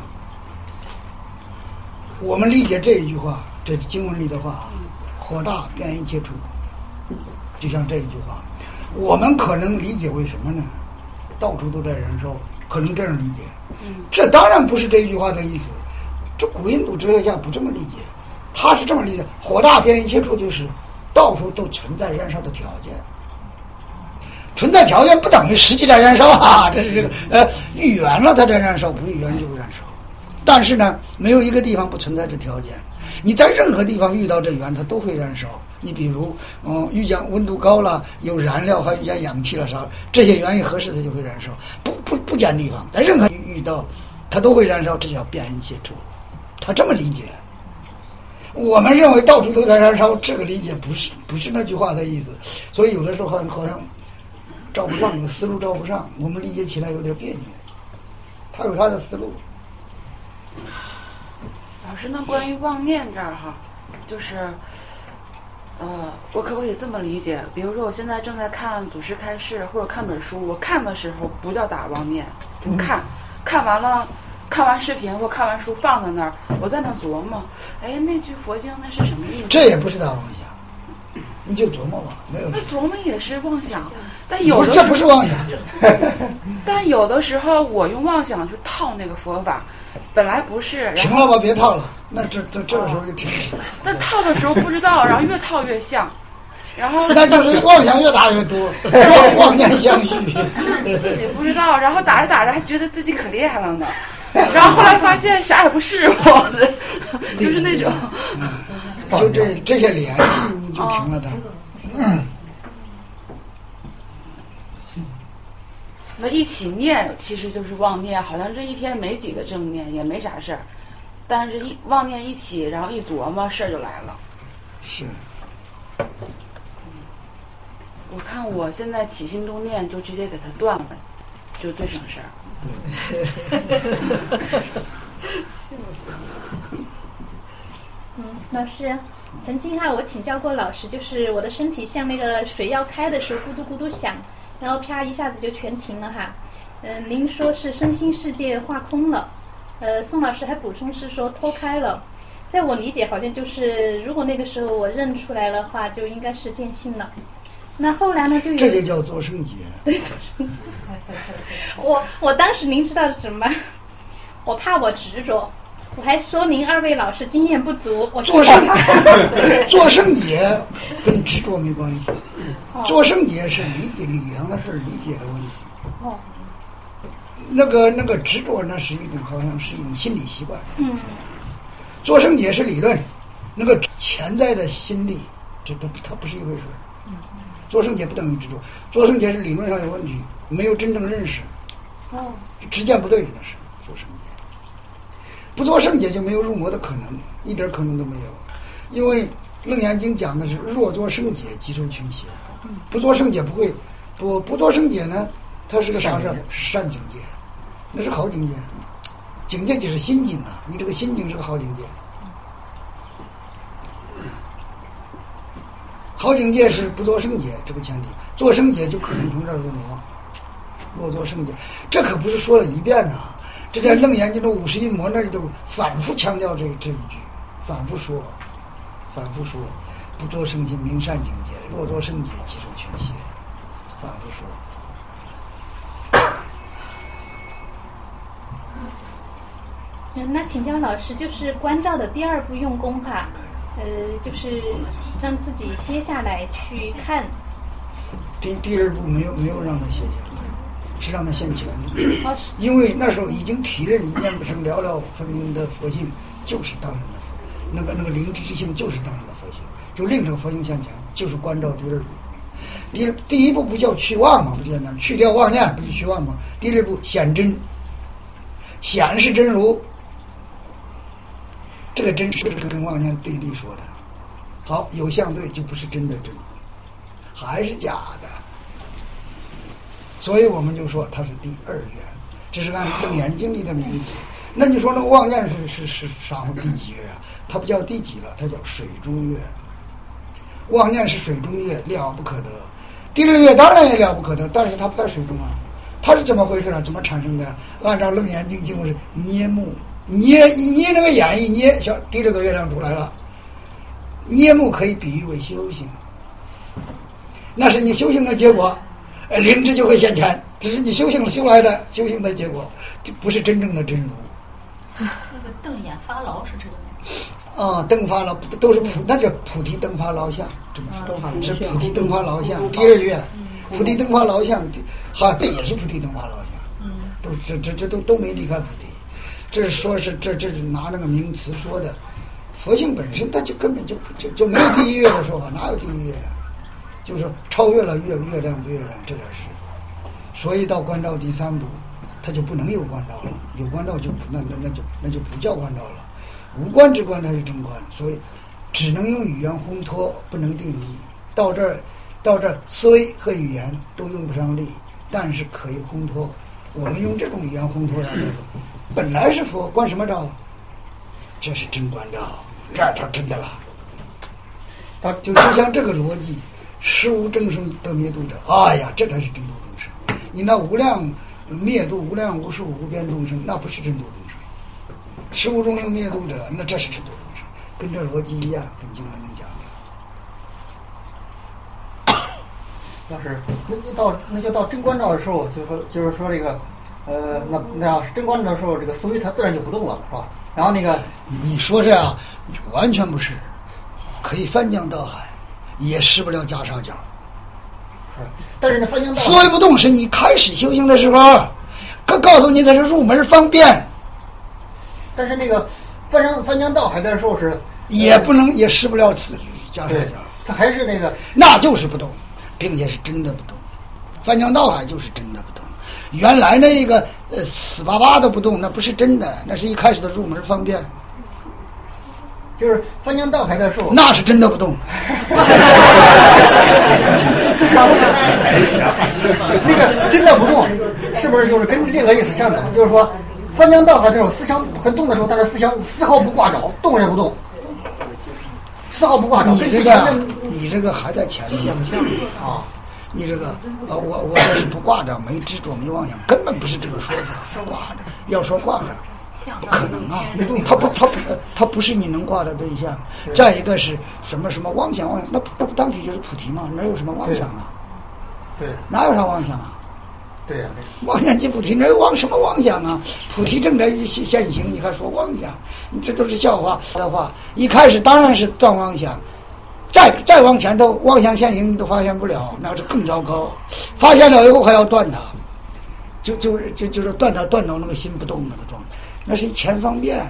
我们理解这一句话，这经文里的话，火大遍一切处，就像这一句话，我们可能理解为什么呢？到处都在燃烧，可能这样理解。这当然不是这一句话的意思。这古印度哲学家不这么理解，他是这么理解：火大遍一切处，就是到处都存在燃烧的条件。存在条件不等于实际在燃烧啊，这是这个遇缘了它在燃烧，不遇缘就不燃烧。但是呢，没有一个地方不存在这条件。你在任何地方遇到这缘，它都会燃烧。你比如，遇见温度高了，有燃料，还遇见氧气了啥，这些原因合适，它就会燃烧。不见地方，在任何遇到，它都会燃烧，这叫遍一切处。他这么理解。我们认为到处都在燃烧，这个理解不是那句话的意思。所以有的时候好像照不上，思路照不上，我们理解起来有点别扭。他有他的思路。 老师，那关于妄念这儿哈，就是我可不可以这么理解？比如说我现在正在看祖师开示或者看本书，我看的时候不叫打妄念，我看完了，看完视频或看完书放在那儿，我在那琢磨，哎，那句佛经那是什么意思？ 这也不是大妄想，你就琢磨吧，没有。 那琢磨也是妄想，但有的这不是妄想。 但有的时候我用妄想去套那个佛法，本来不是。 停了吧，别套了。那这个时候就停了。 但套的时候不知道，然后越套越像，然后那就是妄想越打越多，妄念相续。 自己不知道，然后打着打着还觉得自己可厉害了呢，然后后来发现啥也不是我的，就是那种。 就这些联系你就停了它。 那一起念其实就是妄念，好像这一天没几个正念，也没啥事儿，但是妄念一起，然后一琢磨，事儿就来了。 是。 我看我现在起心动念就直接给它断了，就最省事儿。 老师，曾经我请教过老师，就是我的身体像那个水要开的时候咕嘟咕嘟响，然后啪一下子就全停了哈。您说是身心世界化空了，宋老师还补充是说脱开了。在我理解好像就是如果那个时候我认出来的话，就应该是见性了。那后来呢就有这就叫做圣洁。 对，做圣洁。我当时您知道是什么？我怕我执着。我还说明二位老师经验不足，我做圣洁跟执着没关系，做圣洁是理解理上的事，理解的问题。那个执着呢是一种好像是一种心理习惯。做圣洁是理论，那个潜在的心力，它不是一回事。做圣洁不等于执着，做圣洁是理论上有问题，没有真正认识。知见不对，那是做圣洁。不做圣洁就没有入魔的可能，一点可能都没有。因为楞严经讲的是若做圣洁即受群邪，不做圣洁不会不做圣洁呢， 它是个啥事？善境界，那是好境界。境界就是心境啊，你这个心境是个好境界。好境界是不做圣洁，这个前提，做圣洁就可能从这儿入魔。若做圣洁，这可不是说了一遍呐、这在楞严经的50音魔那里都反复强调这一句，反复说，不做圣心明善境界，若做圣洁即受群邪，反复说。 那请教老师，就是关照的第2步用功哈，就是让自己歇下来去看。 第2步没有让他歇下来，是让他现前。因为那时候已经体认一念不生了了分明的佛性就是当人的佛，那个灵知之性就是当人的佛性，就令这个佛性现前，就是关照第2步。第1步不叫去妄嘛，不简单，去掉妄念不是去妄嘛。第2步显真，显是真如。这个真是跟妄念对立说的，好，有相对就不是真的真，还是假的，所以我们就说它是第2愿，这是按楞严经里的名字。那你说那个妄念是上第几月啊？它不叫第几了，它叫水中月。妄念是水中月，了不可得。第6月当然也了不可得，但是它不在水中啊，它是怎么回事呢？怎么产生的？按照楞严经经是捏目。捏那个眼一捏，小第6个月亮出来了。捏目可以比喻为修行，那是你修行的结果，灵知就会现前，只是你修行来的修行的结果，就不是真正的真如。 那个瞪眼发牢是这个啊，灯发牢都是那叫菩提灯发牢相，这么说是菩提灯发牢相。第2月，菩提灯发牢相，哈，这也是菩提灯发牢相，都没离开菩提。这是说是这是拿那个名词说的，佛性本身它就根本就没有第1月的说法，哪有第1月呀？就是超越了月亮，这个是。所以到关照第3步，它就不能有关照了，有关照就那就不叫关照了，无关之关它是真观，所以只能用语言烘托，不能定义。到这儿思维和语言都用不上力，但是可以烘托。我们用这种语言烘托它，本来是佛，关什么照？这是真关照，这儿它真的了。就像这个逻辑，实无众生得灭度者，哎呀，这才是真度众生。你那无量灭度无量无数无边众生，那不是真度众生。实无众生灭度者，那这是真度众生，跟这逻辑一样，跟经文能讲的。要是那就到真关照的时候，就是说这个那要是真关照的时候，这个思维它自然就不动了，是吧？然后那个你说这样完全不是，可以翻江倒海，也失不了袈裟角。 但是那翻江倒海， 思维不动是你开始修行的时候，告诉你的是入门方便。 但是那个翻江倒海的时候是也不能也失不了袈裟角， 它还是那个那就是不动。并且是真的不动，翻江倒海就是真的不动。原来那个死巴巴的不动，那不是真的，那是一开始的入门方便。 就是翻江倒海的时候， 那是真的不动。 那个真的不动，是不是就是跟另一个意思相等？就是说，翻江倒海这种思想很动的时候，但是思想丝毫不挂着，动也不动。丝毫不挂着， 你这个还在前面啊！你这个我这是不挂着，没执着，没妄想，根本不是这个说法。挂着，要说挂着，不可能啊！它不是你能挂的对象。再一个是什么妄想，那不当体就是菩提嘛，哪有什么妄想啊？ 对， 哪有啥妄想啊？ 对呀， 妄想即菩提，那什么妄想啊？菩提正在现行，你还说妄想？你这都是笑话的话。一开始当然是断妄想，再往前都妄想现行，你都发现不了，那是更糟糕。发现了以后还要断它，就是断它，断到那个心不动那个状态，那是前方便。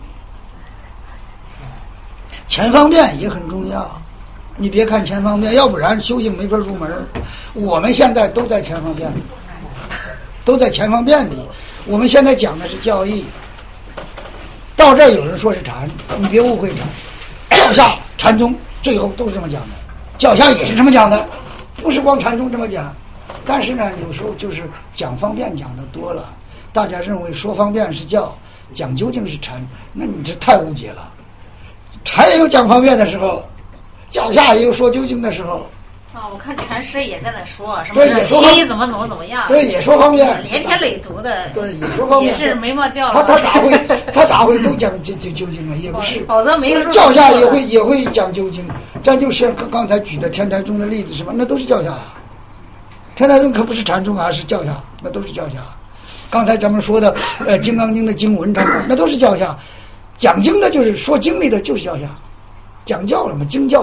前方便也很重要。你别看前方便，要不然修行没法入门。我们现在都在前方便里，都在前方便里。我们现在讲的是教义，到这儿有人说是禅，你别误会禅。教下禅宗最后都是这么讲的，教下也是这么讲的，不是光禅宗这么讲。 但是呢，有时候就是讲方便讲的多了，大家认为说方便是教，讲究竟是禅，那你这太误解了。禅也有讲方便的时候，教下也有说究竟的时候。 我看禅师也在那说什么西医怎么样， 对，也说方便， 连篇累牍的， 对，也说方便， 也是眉毛掉了。 他咋会都讲究竟啊？也不是， 否则没人说。 教下也会讲究竟，咱就像刚才举的天台宗的例子什么，那都是教下啊。天台宗可不是禅宗啊，是教下，那都是教下。刚才咱们说的金刚经的经文长那都是教下，讲经的就是说经历的就是教下，讲教了嘛，经教。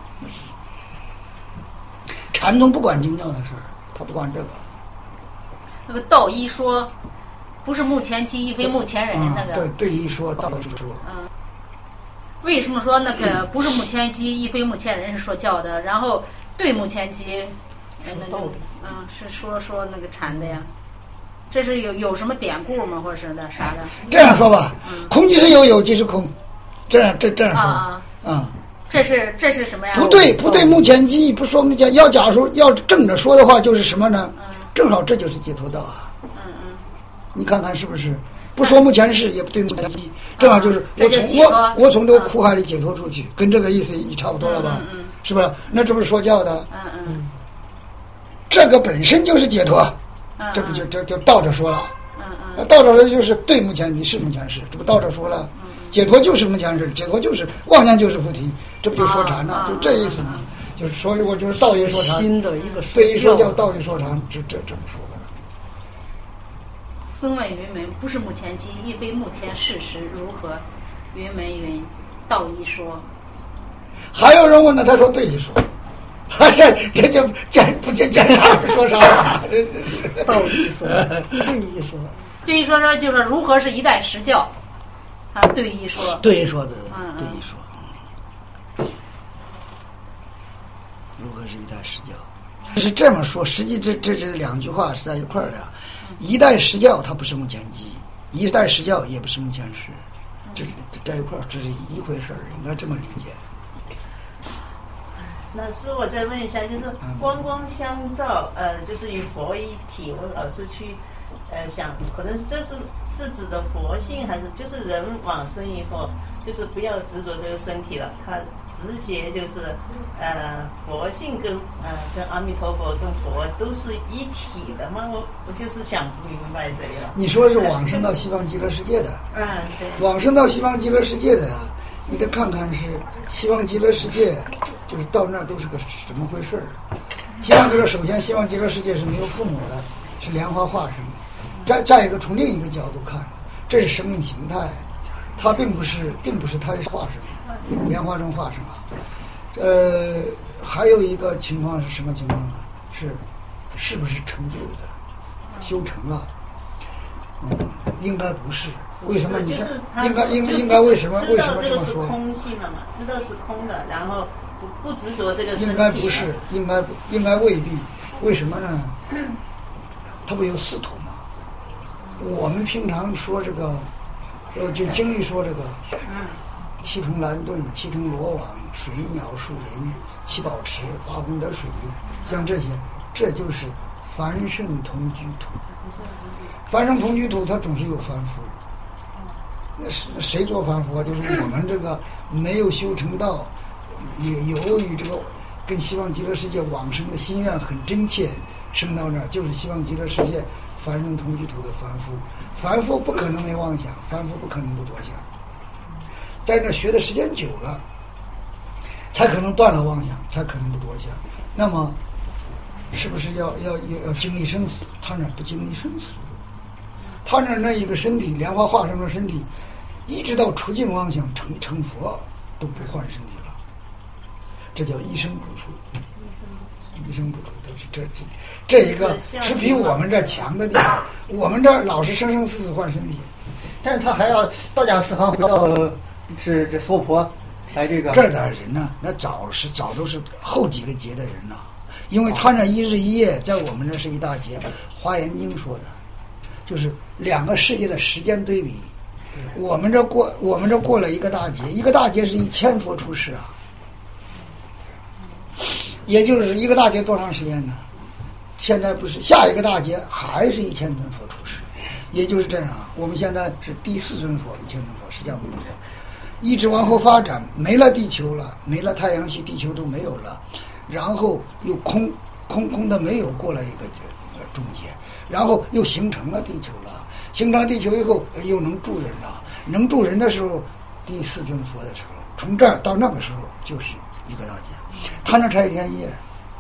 禅宗不管经教的事儿，他不管这个。 那个道一说，不是目前机，亦非目前人那个。 对一说，道一说。 为什么说那个不是目前机，亦非目前人是说教的？然后对目前机，是说那个禅的呀？这是有什么典故吗？或者是那啥的？ 这样说吧，空即是有，有即是空，这样说。 这是什么呀？ 不对，目前机不说目前，假如说要正着说的话，就是什么呢？正好这就是解脱道啊。你看看是不是？不说目前事，也不对目前机，正好就是我从这个苦海里解脱出去，跟这个意思也差不多了吧？是吧？那这不是说教的？这个本身就是解脱，这不就倒着说了？倒着说就是对目前机是目前事，这不倒着说了？解脱就是目前事，解脱就是妄想就是菩提，这不就说禅了？就这意思嘛。就是所以我就是道义说禅， 新的一个对一说叫道义说禅，这么说的。 僧问云门，不是目前机，亦非目前事实，如何？云门云，道一说。 还有人问呢，他说对一说，这就不见啥说啥了。 道一说，对一说， 对一说就是如何是一代实教。对一说， 对一说的，对一说，如何是一代实教？是这么说，实际这两句话是在一块儿的。一代实教它不是目前机，一代实教也不是目前事，这在一块儿这是一回事儿，应该这么理解。 老师，我再问一下，就是光相照，就是与佛一体，我老是去想，可能这是指的佛性，还是就是人往生以后，就是不要执着这个身体了，他直接就是佛性跟阿弥陀佛跟佛都是一体的吗？我就是想不明白这个。 你说是往生到西方极乐世界的？ 对。 往生到西方极乐世界的呀，你得看看是西方极乐世界，就是到那都是个怎么回事儿。西方极乐首先，西方极乐世界是没有父母的，是莲花化身。再一个，从另一个角度看，这是生命形态，它并不是它是化身，莲花中化身啊。还有一个情况是什么情况呢？是不是成就的，修成了？应该不是。为什么？你看，应该为什么这么说？ 知道这个是空性了嘛？知道是空的，然后不执着这个身体。 应该不是，应该未必。为什么呢？它不有四土吗？我们平常说这个，就经历说这个，七重蓝盾、七重罗网、水鸟树林、七宝池、八功德水，像这些，这就是凡圣同居土。凡圣同居土，它总是有凡夫。那谁做凡夫啊？就是我们这个没有修成道，也由于这个跟希望极乐世界往生的心愿很真切，升到那儿就是希望极乐世界凡圣同居土的凡夫。凡夫不可能没妄想，凡夫不可能不多想。在那学的时间久了，才可能断了妄想，才可能不多想。那么，是不是要经历生死？他那不经历生死，他那一个身体，莲花化身的身体，一直到除尽妄想成佛都不换身体了，这叫一生不除。一生不除都是这一个是比我们这强的地方。我们这老是生死换身体， 但是他还要道家四方要是这娑婆来这个。 这儿的人呢，那早都是后几个劫的人呐，因为他那一日一夜在我们这是一大劫。华严经说的，就是两个世界的时间对比。我们这过了一个大劫，一个大劫是1000佛出世啊。也就是一个大劫多长时间呢？ 现在不是下一个大劫还是1000尊佛出世，也就是这样。我们现在是第4尊佛1000尊佛释迦牟尼佛，一直往后发展，没了地球了，没了太阳系，地球都没有了，然后又空的没有过了一个终结，然后又形成了地球了，形成了地球以后又能住人了，能住人的时候，第4尊佛的时候，从这儿到那个时候就是一个大劫，他那才1天1夜。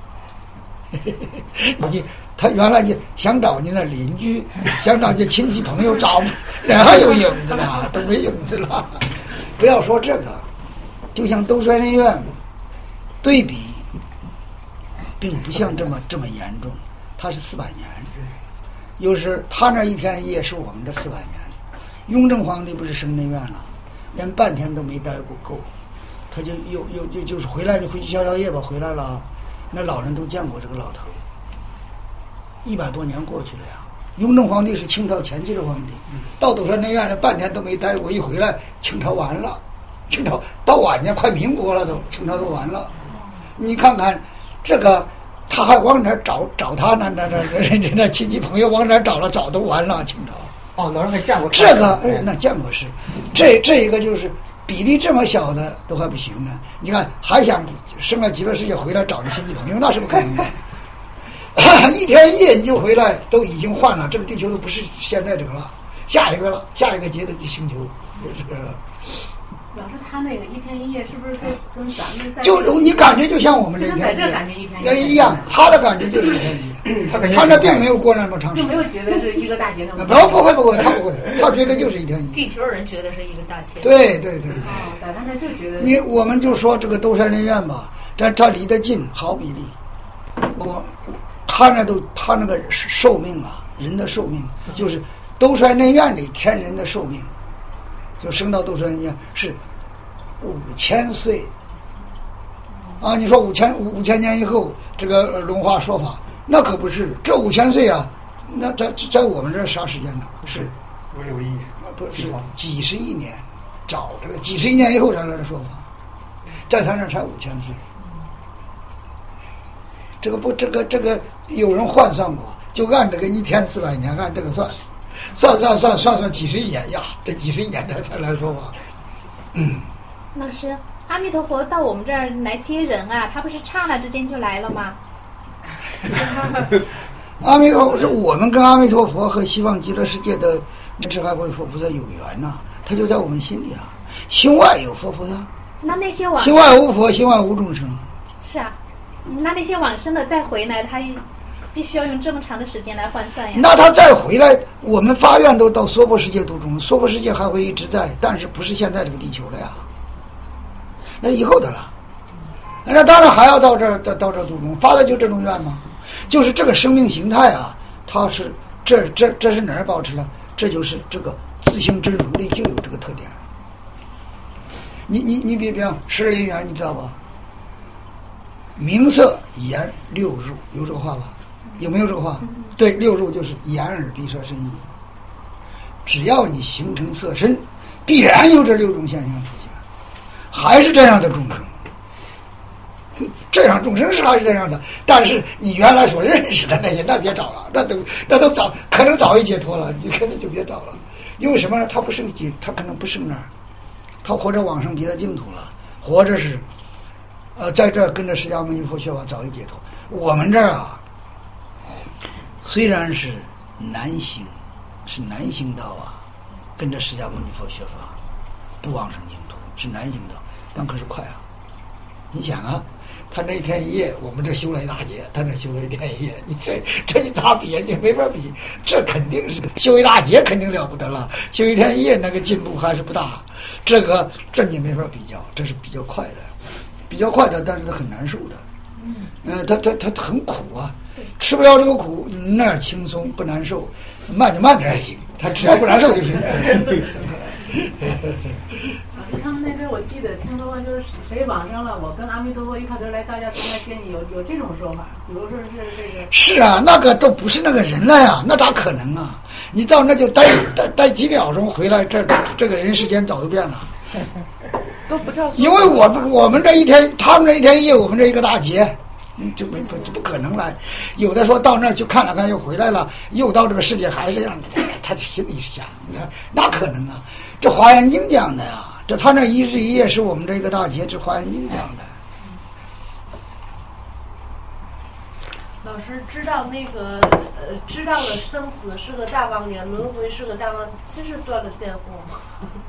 他原来就想找你那邻居，想找你亲戚朋友，找然后有影子了，都没影子了。不要说这个，就像兜率内院对比，并不像这么严重。他是400年，有时他那1天1夜是我们这400年。雍正皇帝不是升内院了，连半天都没待过够，他就就是回来就回去宵夜吧，回来了。那老人都见过这个老头，100多年过去了呀。雍正皇帝是清朝前期的皇帝，到兜率内院半天都没待过，一回来清朝完了，清朝到晚年快民国了都，清朝都完了。你看看这个，他还往哪找他呢？那亲戚朋友往哪找了？早都完了，清朝。 老人还见过这个，那见过是，这一个就是比例这么小的都还不行呢。你看还想生了极乐世界回来找个亲戚朋友，那是不可能的。1天1夜你就回来，都已经换了，这个地球都不是现在这个了，下一个了，下一个节的星球就是。 老师，他那个1天1夜是不是跟咱们在？ 就你感觉就像我们这在这感觉1天1夜一样，他的感觉就是1天1夜，他那并没有过那么长时间， 就没有觉得是一个大劫那么。 不会，他不会，他觉得就是1天1夜。 地球人觉得是一个大劫。 对。 在他那就觉得。 我们就说这个兜率内院吧，这离得近，好比例。他那个寿命啊，人的寿命就是兜率内院里天人的寿命，就升到兜率内院是5000岁啊！你说5000年以后这个龙华说法，那可不是，这5000岁啊，那在我们这啥时间呢？是 561年， 不是几十亿年，找这个几十亿年以后才来的说法，在他那才5000岁。这个有人换算过，就按这个1天400年，按这个算几十亿年呀，这几十亿年才来说法。 老师，阿弥陀佛到我们这儿来接人啊，他不是刹那之间就来了吗？ 阿弥陀佛是我们跟阿弥陀佛和西方极乐世界的智海会佛菩萨有缘呐，他就在我们心里啊。心外有佛菩萨， 那些往心外无佛，心外无众生。 是啊，那些往生的再回来，他必须要用这么长的时间来换算呀。 那他再回来，我们发愿都到娑婆世界度中，娑婆世界还会一直在，但是不是现在这个地球了呀？那是以后的了。那当然还要到这度中，发的就这种愿吗？就是这个生命形态啊，它是这是哪儿保持了？这就是这个自性真如力就有这个特点。你比方12因缘，你知道吧？名色言六入，有这个话吧？有没有这个话？对，六入就是眼耳鼻舌身意。只要你形成色身，必然有这6种现象出现，还是这样的众生。这样众生是还是这样的，但是你原来所认识的那些，那别找了，那都早，可能早已解脱了，你根本就别找了。因为什么呢？他不升级，他可能不升那儿，他或者往生别的净土了，或者是在这跟着释迦牟尼佛学法早已解脱。我们这儿啊，虽然是难行，是难行道啊，跟着释迦牟尼佛学法，不往生净土是难行道，但可是快啊！你想啊，他那1天1夜，我们这修了一大劫，他那修了1天1夜，你这你咋比？你没法比，这肯定是修一大劫，肯定了不得了。修1天1夜那个进步还是不大，这你没法比较，这是比较快的，但是它很难受的。它很苦啊，吃不了这个苦，那儿轻松不难受，慢就慢点还行，他只要不难受就行。 他们那边我记得听说过，就是谁往生了，我跟阿弥陀佛一块儿来，大家同来接你，有这种说法。比如说是这个。是啊，那个都不是那个人了呀，那咋可能啊？你到那就待几秒钟回来，这个人世间早就变了。 都不叫。 因为我们这1天，他们这1天1夜，我们这一个大劫， 这不可能了。有的说到那儿去看了看又回来了，又到这个世界还是这样，他心里是想，你看哪可能啊？这《华严经》讲的呀，这他那一日一夜是我们这个大劫，这《华严经》讲的。 老师知道知道了生死是个大妄念，轮回是个大妄，这是断了见惑吗？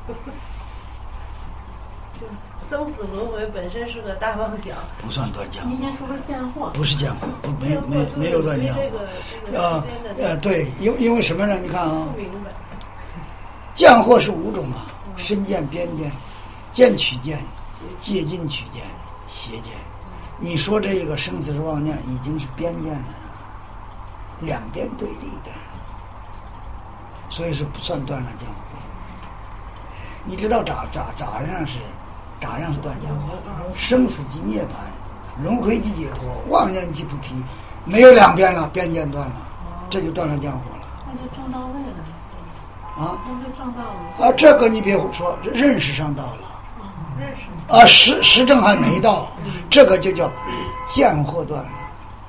就生死轮回本身是个大妄想， 不算断见惑。 您先说见惑， 不是见惑，没有断见惑。对，因为什么呢？你看啊， 不明白。 见惑是5种啊，身见、边见、见取见、戒禁取见、邪见。你说这个生死是妄念，已经是边见了，两边对立的，所以是不算断了见惑。你知道咋样是断见惑？生死即涅槃，轮回即解脱，妄念即菩提，没有两边了，边见断了，这就断了见惑了。 那就撞到位了。 啊？ 那就撞到了。 啊，这个你别说，认识上到了。 认识啊，实证还没到，这个就叫见惑断了，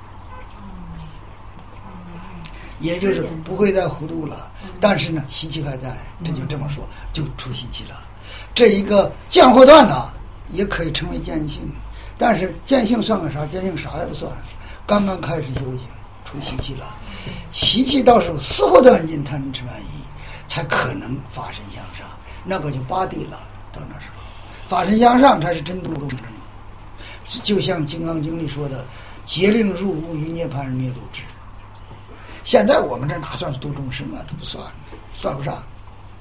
也就是不会再糊涂了。但是呢，习气还在，这就这么说，就出习气了。这一个见惑断了，也可以称为见性，但是见性算个啥？见性啥也不算，刚刚开始修行，出习气了。习气到时候思惑断尽，贪嗔痴慢疑，才可能法身向上，那个就八地了。到那时候。法身向上才是真度众生，就像《金刚经》里说的“劫令入无余涅槃灭度之”。现在我们这哪算是度众生啊？都不算，算不上。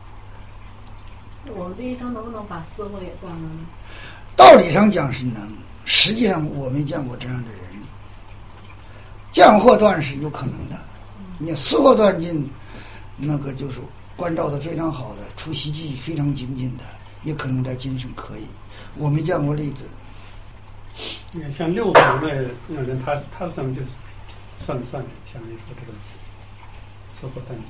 我们这一生能不能把思惑也断了呢？ 道理上讲是能，实际上我没见过这样的人。见惑断是有可能的，你思惑断尽，那个就是关照的非常好的，出习气非常精进的。也可能在今生可以，我没见过例子。 像六祖那人，他算就算不算？像你说这个思惑断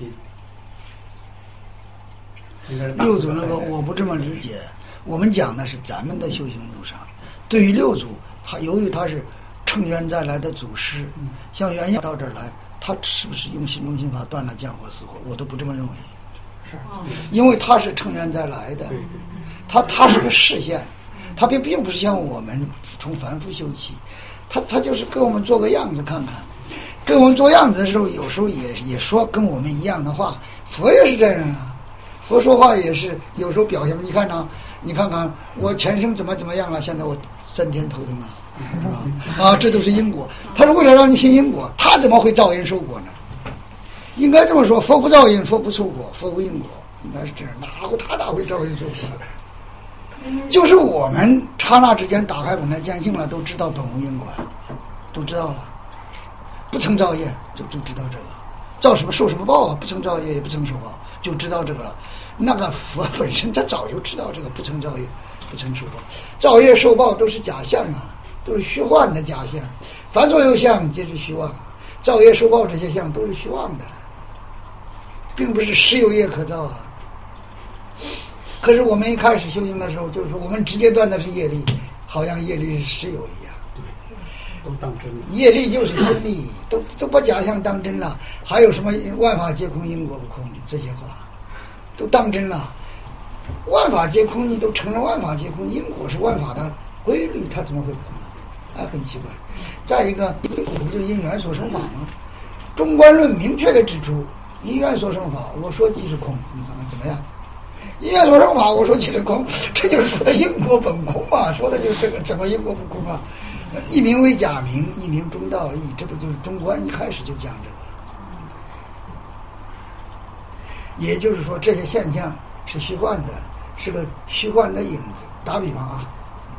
尽。 六祖那个我不这么理解，我们讲的是咱们的修行路上，对于六祖，他由于他是乘愿再来的祖师，像原先到这儿来，他是不是用心中心法断了见惑思惑？我都不这么认为。因为他是乘愿再来的，他是个示现，他并不是像我们从凡夫修起，他就是给我们做个样子看看，给我们做样子的时候，有时候也说跟我们一样的话，佛也是这样啊，佛说话也是有时候表现。你看啊，你看看我前生怎么样了，现在我3天头疼了，是吧？啊，这都是因果。他是为了让你信因果，他怎么会造因受果呢？应该这么说，佛不造因，佛不受果，佛无因果，应该是这样。他哪会造因受果？就是我们刹那之间打开本来见性了，都知道本无因果，都知道了。不曾造业就知道这个，造什么受什么报啊？不曾造业也不曾受报，就知道这个了。那个佛本身他早就知道这个不曾造业，不曾受报，造业受报都是假象啊，都是虚幻的假象。凡所有相皆是虚妄，造业受报这些相都是虚妄的。并不是实有业可造啊。可是我们一开始修行的时候，就是说我们直接断的是业力，好像业力是实有一样。 都当真了。 业力就是真理，都把假象当真了。还有什么万法皆空，因果不空这些话，都当真了。万法皆空，你都承认万法皆空，因果是万法的规律，它怎么会空？很奇怪。再一个，因果不就是因缘所生法吗？中观论明确的指出。因缘所生法，我说即是空，你看看怎么样？因缘所生法，我说即是空，这就是说的因果本空嘛，说的就是这个怎么因果不空啊？一名为假名，一名中道义，这不就是中观一开始就讲这个？也就是说，这些现象是虚幻的，是个虚幻的影子。打比方啊，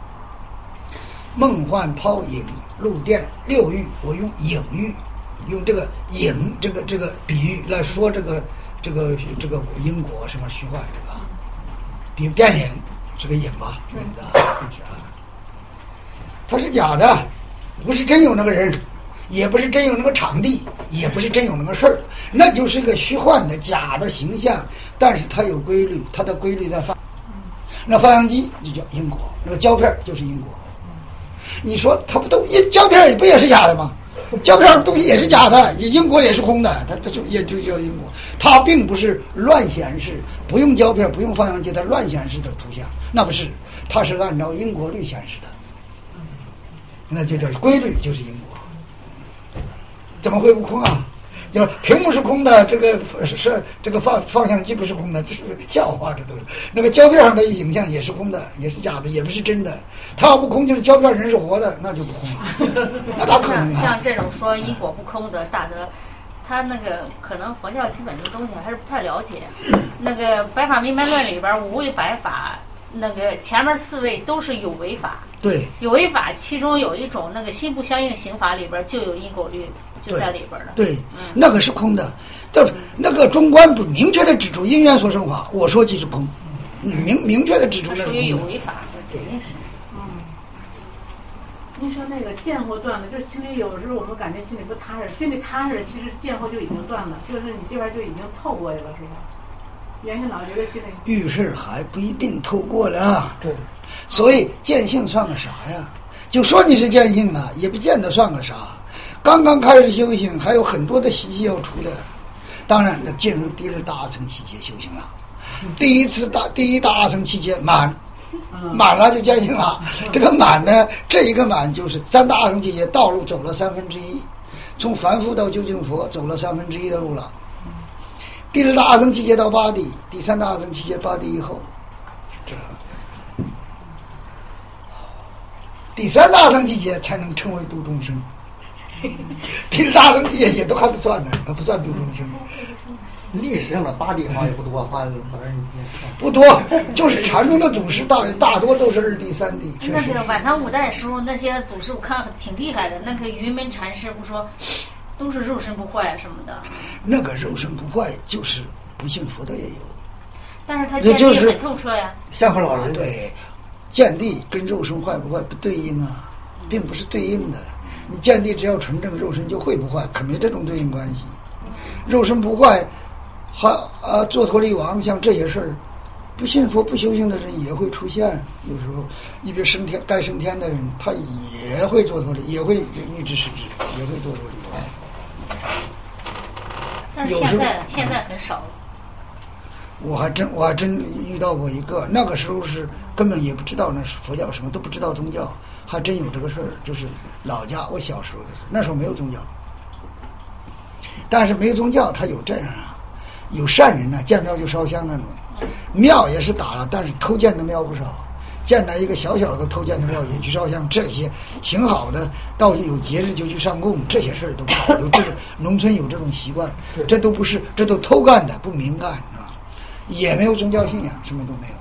梦幻泡影、露电、六欲，我用影喻。用这个影这个比喻来说这个因果什么虚幻这个，比如电影是个影吧，影子啊，它是假的，不是真有那个人，也不是真有那个场地，也不是真有那个事儿，那就是一个虚幻的假的形象，但是它有规律，它的规律在发，那发相机就叫因果，那个胶片就是因果。 你说它不都胶片不也是假的吗？胶片上东西也是假的，英国也是空的，它就也就叫英国，它并不是乱显示，不用胶片不用放映机它乱显示的图像，那不是，它是按照英国律显示的，那就叫规律，就是英国。怎么会不空啊？就屏幕是空的，这个是这个放相机不是空的，这是笑话，这都是。那个胶片上的影像也是空的，也是假的，也不是真的。它要不空，就是胶片人是活的，那就不空了。那咋可能啊？ 像这种说因果不空的大德，他那个可能佛教基本这个东西还是不太了解。那个《白法明白论》里边五位白法，那个前面4位都是有为法。 对。 有为法，其中有一种那个心不相应刑法里边就有因果律。就在里边了。 对，那个是空的，但是那个中观不明确的指出因缘所生法，我说即是空，明确的指出那是空的。 属于有为法，肯定是。 您说那个见惑断了，就是心里有时候我们感觉心里不踏实，心里踏实，其实见惑就已经断了，就是你这边就已经透过去了，是吧？原先老觉得心里遇事还不一定透过了，对，所以见性算个啥呀？就说你是见性了，也不见得算个啥。刚刚开始修行，还有很多的习气要出来。当然，那进入第2大阿僧期间修行了。第一大阿僧期间满了就见性了。这个满呢，这一个满就是3大阿僧期间道路走了1/3，从凡夫到究竟佛走了1/3的路了。第2大阿僧期间到八地，第3大阿僧期间八地以后，这第3大阿僧期间才能成为度众生。第4大阿僧期间也都还不算呢，还不算度众生。 历史上的八地好像也不多， 不多，就是禅宗的祖师大多都是2地3地。 那个晚唐五代时候那些祖师我看挺厉害的，那个云门禅师不说都是肉身不坏什么的。 那个肉身不坏就是不信佛的也有， 但是他见地很透彻呀。 像和老人对，见地跟肉身坏不坏不对应啊，并不是对应的。你见地只要纯正，肉身就会不坏，可没这种对应关系。肉身不坏，做脱离王像这些事儿，不信佛不修行的人也会出现。有时候，你比如该升天的人，他也会做脱离，也会欲知实知，也会做脱离。 但是现在很少。 我还真遇到过一个，那个时候是根本也不知道那是佛教，什么都不知道宗教，还真有这个事儿。就是老家我小时候的事，那时候没有宗教，但是没有宗教，他有这样啊，有善人啊，建庙就烧香那种，庙也是打了，但是偷建的庙不少，建了一个小小的偷建的庙也去烧香，这些挺好的，到有节日就去上供，这些事儿都不好，有这种农村有这种习惯，这都不是，这都偷干的，不明干啊。也没有宗教信仰，什么都没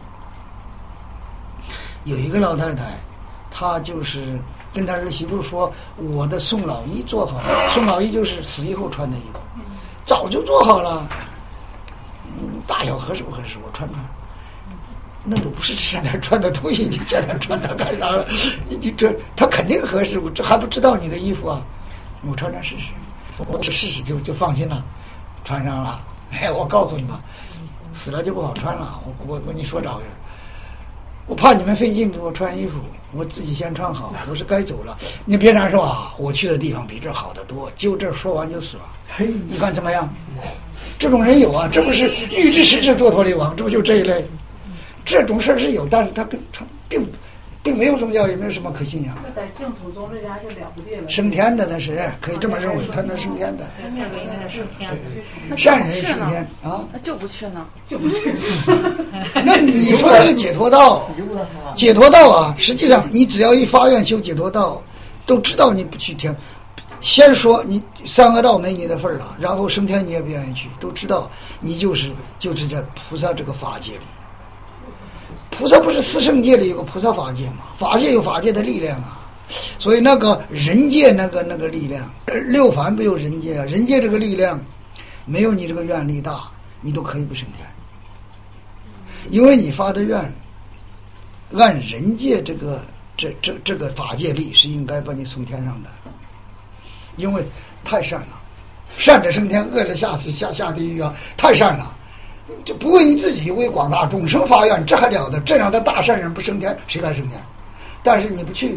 有。有一个老太太，她就是跟她儿媳妇说，我的宋老衣做好了，宋老衣就是死以后穿的衣服，早就做好了。大小合适不合适？我穿穿。那都不是现在穿的东西，你现在穿它干啥了？你这他肯定合适，我这还不知道你的衣服啊？我穿穿试试，我试试就放心了，穿上了。哎，我告诉你吧。死了就不好穿了，我跟你说找个人，我怕你们费劲给我穿衣服，我自己先穿好。我是该走了，你别难受啊！我去的地方比这好得多。就这说完就死了，你看怎么样？这种人有啊，这不是欲知实知做脱离王，这不就这一类？这种事是有，但是他并没有宗教，也没有什么可信仰。 那在净土宗这家就了不地了。 升天的那是可以这么认为，他那升天的。 那个应该是升天的。 善人升天啊？ 那就不去呢？ 就不去。 那你说的是解脱道，解脱道啊！实际上你只要一发愿修解脱道，都知道你不去天。先说你3个道没你的份了，然后升天你也不愿意去，都知道你就是在菩萨这个法界里。菩萨不是四圣界里有个菩萨法界吗？法界有法界的力量啊，所以那个人界那个力量，6凡不有人界啊？人界这个力量没有你这个愿力大，你都可以不升天，因为你发的愿按人界这个法界力是应该把你送天上的，因为太善了，善者升天，恶者下地狱啊，太善了。就不为你自己，为广大众生发愿，这还了得？这样的大善人不升天，谁来升天？但是你不去，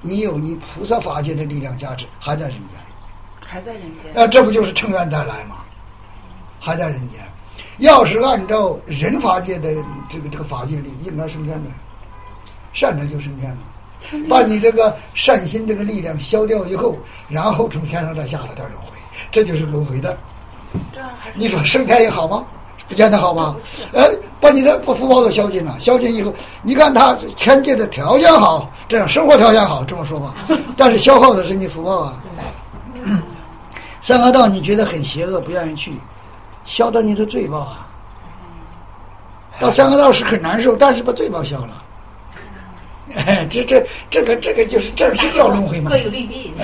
你有你菩萨法界的力量加持，还在人间， 还在人间。 这不就是乘愿再来吗？还在人间。要是按照人法界的这个法界力，应该升天的，善的就升天了。把你这个善心这个力量消掉以后，然后从天上再下来再轮回，这就是轮回的。你说升天也好吗？不见得好吧？把你的福报都消尽了，消尽以后，你看他天界的条件好，这样生活条件好，这么说吧，但是消耗的是你福报啊。三恶道你觉得很邪恶，不愿意去，消到你的罪报啊。到三恶道是很难受，但是把罪报消了。这个就是这是叫轮回吗？ 各有利弊。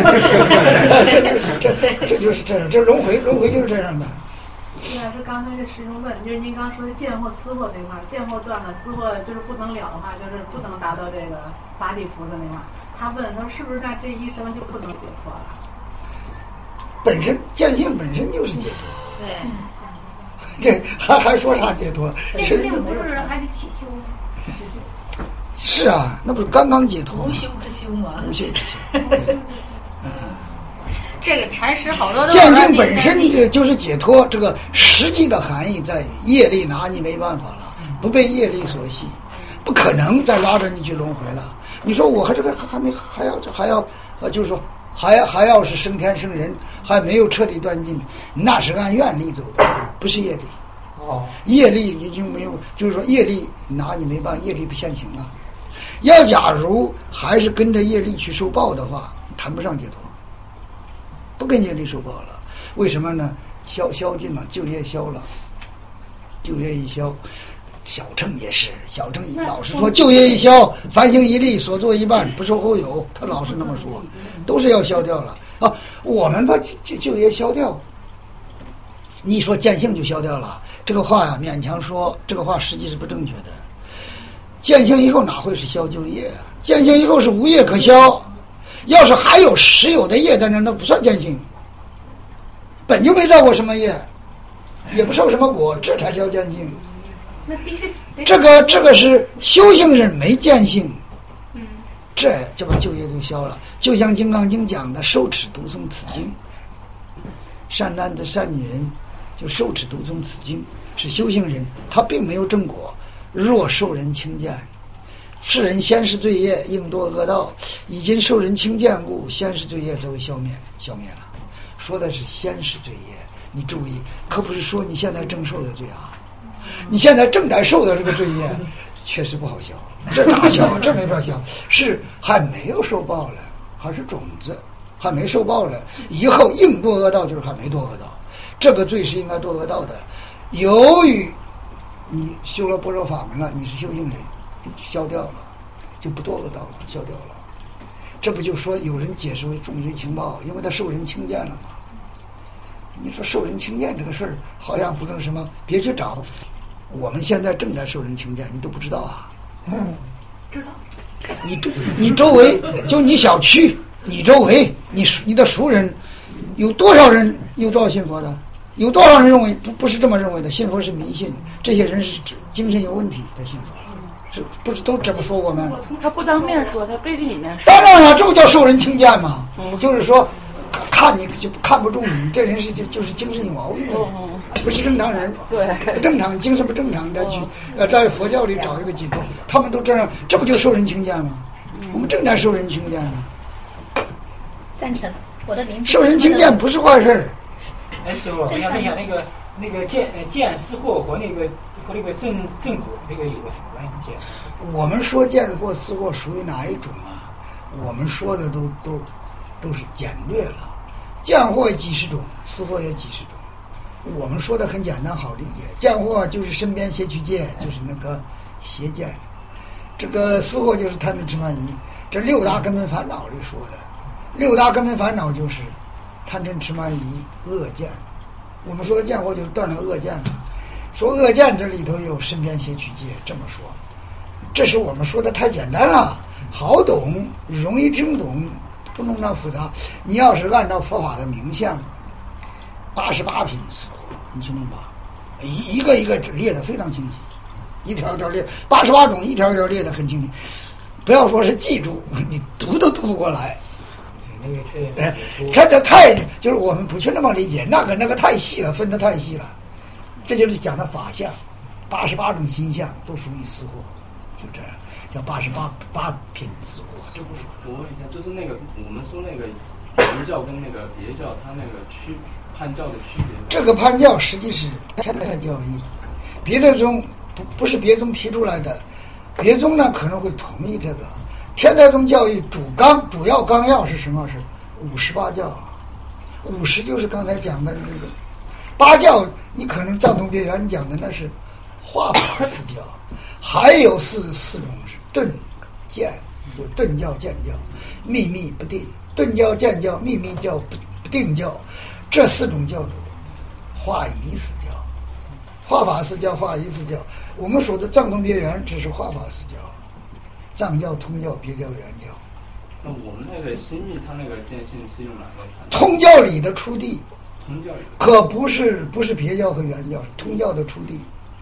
这就是这样，这轮回就是这样的。 对啊，是刚才这师兄问，就是您刚说的见惑思惑那块儿，见惑断了，思惑就是不能了的话，就是不能达到这个法体菩萨那块儿。他问他说是不是那这一生就不能解脱了？ 本身见性本身就是解脱。对。还说啥解脱？ 见性不是还得起修吗？ 是啊，那不是刚刚解脱？ 无修之修吗？ 无修之修。 这个禅师好多都见性本身就是解脱，这个实际的含义在于业力拿你没办法了，不被业力所系，不可能再拉着你去轮回了。你说我这个还要就是说还要是升天升人，还没有彻底断尽，那是按愿力走的，不是业力。业力已经没有，就是说业力拿你没办法，业力不现行了。要假如还是跟着业力去受报的话，谈不上解脱。不跟业力受报了，为什么呢？消尽了，旧业消了，旧业一消，小乘也是，小乘老是说旧业一消，凡行一力，所作一半，不受后有，他老是那么说，都是要消掉了啊。我们把旧业消掉，你说见性就消掉了，这个话呀，勉强说，这个话实际是不正确的。见性以后哪会是消旧业？见性以后是无业可消。要是还有实有的业在那，那不算见性，本就没造过什么业，也不受什么果，这才叫见性。这个是修行人没见性，这把旧业就消了。就像《金刚经》讲的，受持读诵此经，善男的善女人就受持读诵此经，是修行人，他并没有正果，若受人轻贱。世人先是罪业，应堕恶道，已经受人轻贱故，先是罪业则为消灭了。说的是先是罪业，你注意，可不是说你现在正受的罪啊，你现在正在受的这个罪业，确实不好消，这哪消？这没法消，是还没有受报了，还是种子，还没受报了，以后应堕恶道，就是还没堕恶道，这个罪是应该堕恶道的。由于你修了般若法门了，你是修行人。消掉了，就不堕恶道了，消掉了。这不就说有人解释为重罪轻报，因为他受人轻贱了嘛。你说受人轻贱这个事儿，好像不能什么，别去找。我们现在正在受人轻贱，你都不知道啊？ 知道。 你周围就你小区，你周围你的熟人，有多少人有照信佛的？有多少人认为不是这么认为的？信佛是迷信，这些人是精神有问题的信佛。不是都这么说过吗？ 他不当面说，他背地里面说。 当然了，这不叫受人轻贱吗？就是说，看你就看不中你，这人就是精神有毛病的，不是正常人。 对， 不正常，精神不正常，再去在佛教里找一个寄托，他们都这样，这不就受人轻贱吗？我们正在受人轻贱呢。 赞成，我的邻居。 受人轻贱不是坏事。 师傅，我想问一下那个见思惑和那个正果这个有个什么关系？ 我们说见惑思惑属于哪一种啊？我们说的都是简略了，见惑几十种，思惑也几十种。我们说的很简单好理解，见惑就是身边邪取戒，就是那个邪见，这个思惑就是贪嗔痴慢疑，这六大根本烦恼里说的，六大根本烦恼就是贪嗔痴慢疑恶见。我们说的见惑就是断了恶见了，说恶见这里头有身边邪取戒，这么说，这是我们说的太简单了，好懂，容易听懂，不弄那复杂。你要是按照佛法的名相，88品思惑，你去弄吧，一个一个列得非常清晰，一条一条列，88种一条一条列得很清晰。 不要说是记住，你读都读不过来。 他这太就是我们不去那么理解，那个太细了，分得太细了。这就是讲的法相，88种心相都属于私货，就这样叫88品私货。这不是。 我问一下，就是那个我们说那个佛教跟那个别教，它那个判教的区别？ 这个判教实际是天台教义，别的宗不是别宗提出来的，别宗呢可能会同意这个。天台宗教义主要纲要是什么？是58教，50就是刚才讲的这个8教，你可能藏通别圆讲的那是化法四教，还有四种是顿渐，就顿教、渐教、秘密不定，顿教、渐教、秘密教、不定教，这4种叫做化仪四教，化法四教、化仪四教。我们说的藏通别圆只是化法四教。藏教、通教、别教、圆教。 那我们那个心意，它那个见性是用哪个？ 通教里的出地。 通教里。 可不是别教和圆教，是通教的出地。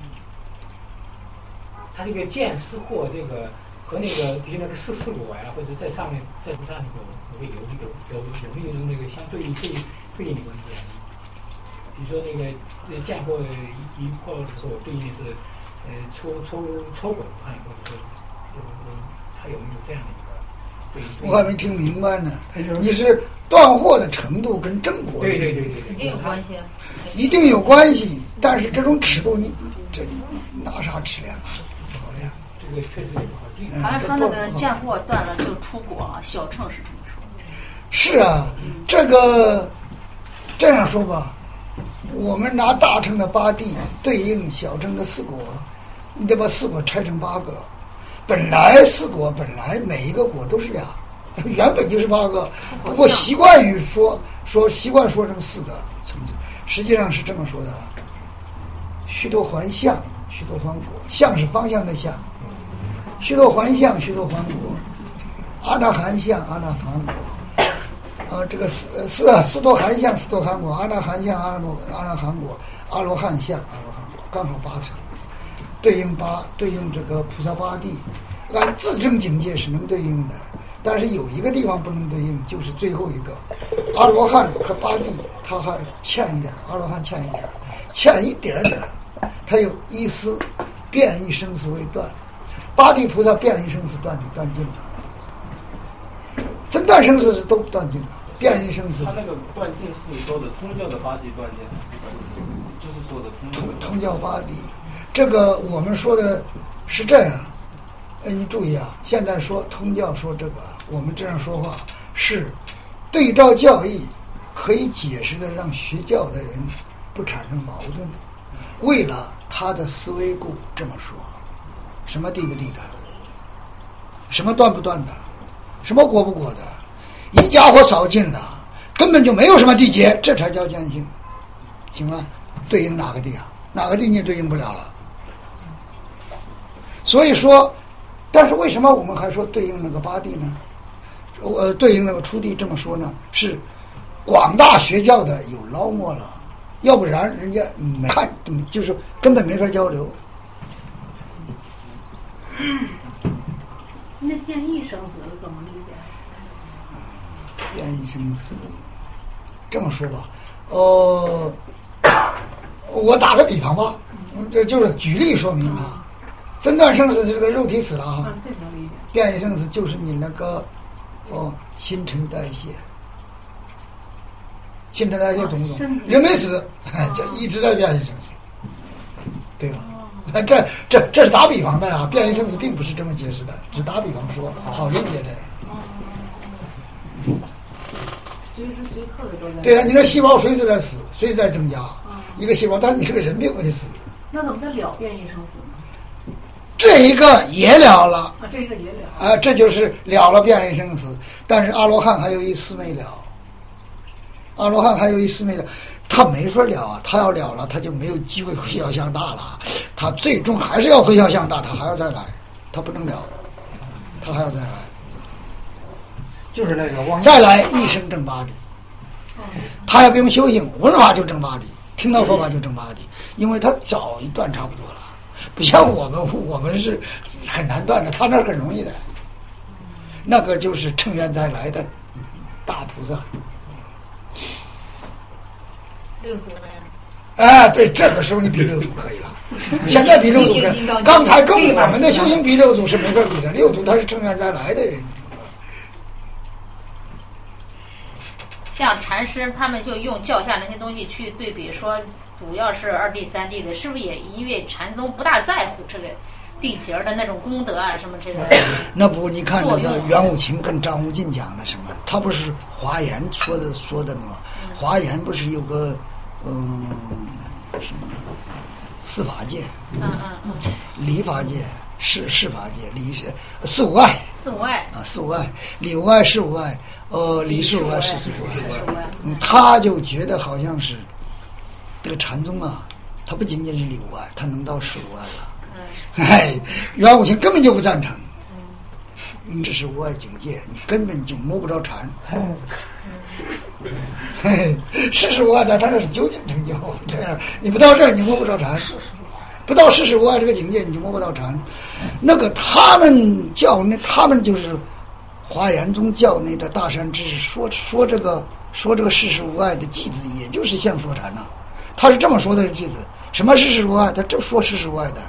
它这个见思惑这个和那个比如那个四果呀，或者在上面在不上那个会有没有那个相对应的关系？比如说那个见惑一惑的时候，对应是抽果看或者说。还有没有这样的一个？ 我还没听明白呢。你是断惑的程度跟正果对一定有关系。 一定有关系，但是这种尺度你这拿啥尺量啊？好量。 这个确实也不好定。 好像说那个见惑断了就出果，小乘是这么说。 是啊，这个这样说吧，我们拿大乘的8地对应小乘的4果，你得把4果拆成8个。本来4果本来每一个果都是2，原本就是8个，不过习惯于习惯说成4个层次，实际上是这么说的：须陀洹相，须陀洹果，相是方向的相，须陀洹相，须陀洹果，阿那含相，阿那含果，这个斯陀含相，斯陀含果，阿那含相，阿那含果，阿罗汉相，阿罗汉果，刚好8层。对应这个菩萨8地，按自证境界是能对应的，但是有一个地方不能对应，就是最后一个阿罗汉和8地，他还欠一点，阿罗汉欠一点，欠一点点，他有一丝变异生死未断，8地菩萨变异生死断尽了，分段生死是都断尽了，变异生死。 他那个断尽是说的通教的8地断尽，就是说的通教8地。这个我们说的是这样，你注意啊，现在说通教说这个，我们这样说话是对照教义，可以解释的让学教的人不产生矛盾，为了他的思维故这么说。什么地不地的，什么断不断的，什么果不果的，一家伙扫尽了，根本就没有什么地劫，这才叫见性。行了，对应哪个地啊？哪个地你也对应不了了。所以说，但是为什么我们还说对应那个8地呢？对应那个出地这么说呢？是广大学教的有捞摸了，要不然人家没看，就是根本没法交流。 那变异生死怎么理解？ 变异生死，这么说吧，我打个比方吧，这就是举例说明啊。分段生死这个肉体死了啊，变异生死就是你那个新陈代谢，新陈代谢懂不懂？人没死，就一直在变异生死，对吧？这是打比方的呀，变异生死并不是这么解释的，只打比方说，好理解的。 随时随刻的都在。 对啊，你的细胞随时在死，随时在增加，一个细胞，但是你这个人并不会死。 那怎么叫了变异生死呢？ 这一个也了了， 这个也了这就是了了变异生死。但是阿罗汉还有一丝没了，阿罗汉还有一丝没了，他没法了啊！他要了了，他就没有机会回向向大了。他最终还是要回向向大，他还要再来，他不能了，他还要再来， 就是那个再来一生正8地。他也不用修行，闻法就正8地，听到说法就正8地，因为他早一段差不多了。不像我们是很难断的，他那很容易的。 那个就是乘愿再来的大菩萨。 六祖呢？ 哎，对，这个时候你比六祖可以了。现在比六祖可以，刚才跟我们的修行比六祖是没法比的。六祖他是乘愿再来的人。 像禅师他们就用教下那些东西去对比，说主要是二谛三谛的，是不是也因为禅宗不大在乎这个谛节的那种功德啊什么这个？ 那不，你看那个袁悟净跟张无尽讲的什么？他不是华严说的吗？华严不是有个什么四法界，理法界、事法界、理是四无碍，四无碍，理无碍、事无碍，理事无碍、事无碍。他就觉得好像是这个禅宗啊，他不仅仅是理无碍，他能到事无碍了。哎，袁悟净根本就不赞成。这是无碍境界，你根本就摸不着禅。事无碍的，他这是究竟成就。这样，你不到这儿，你摸不着禅；不到事无碍这个境界，你就摸不到禅。那个他们就是华严宗教内的大善知识，说这个事无碍的偈子，也就是像说禅呐。他是这么说的偈子，什么是事无碍？他这说事无碍的，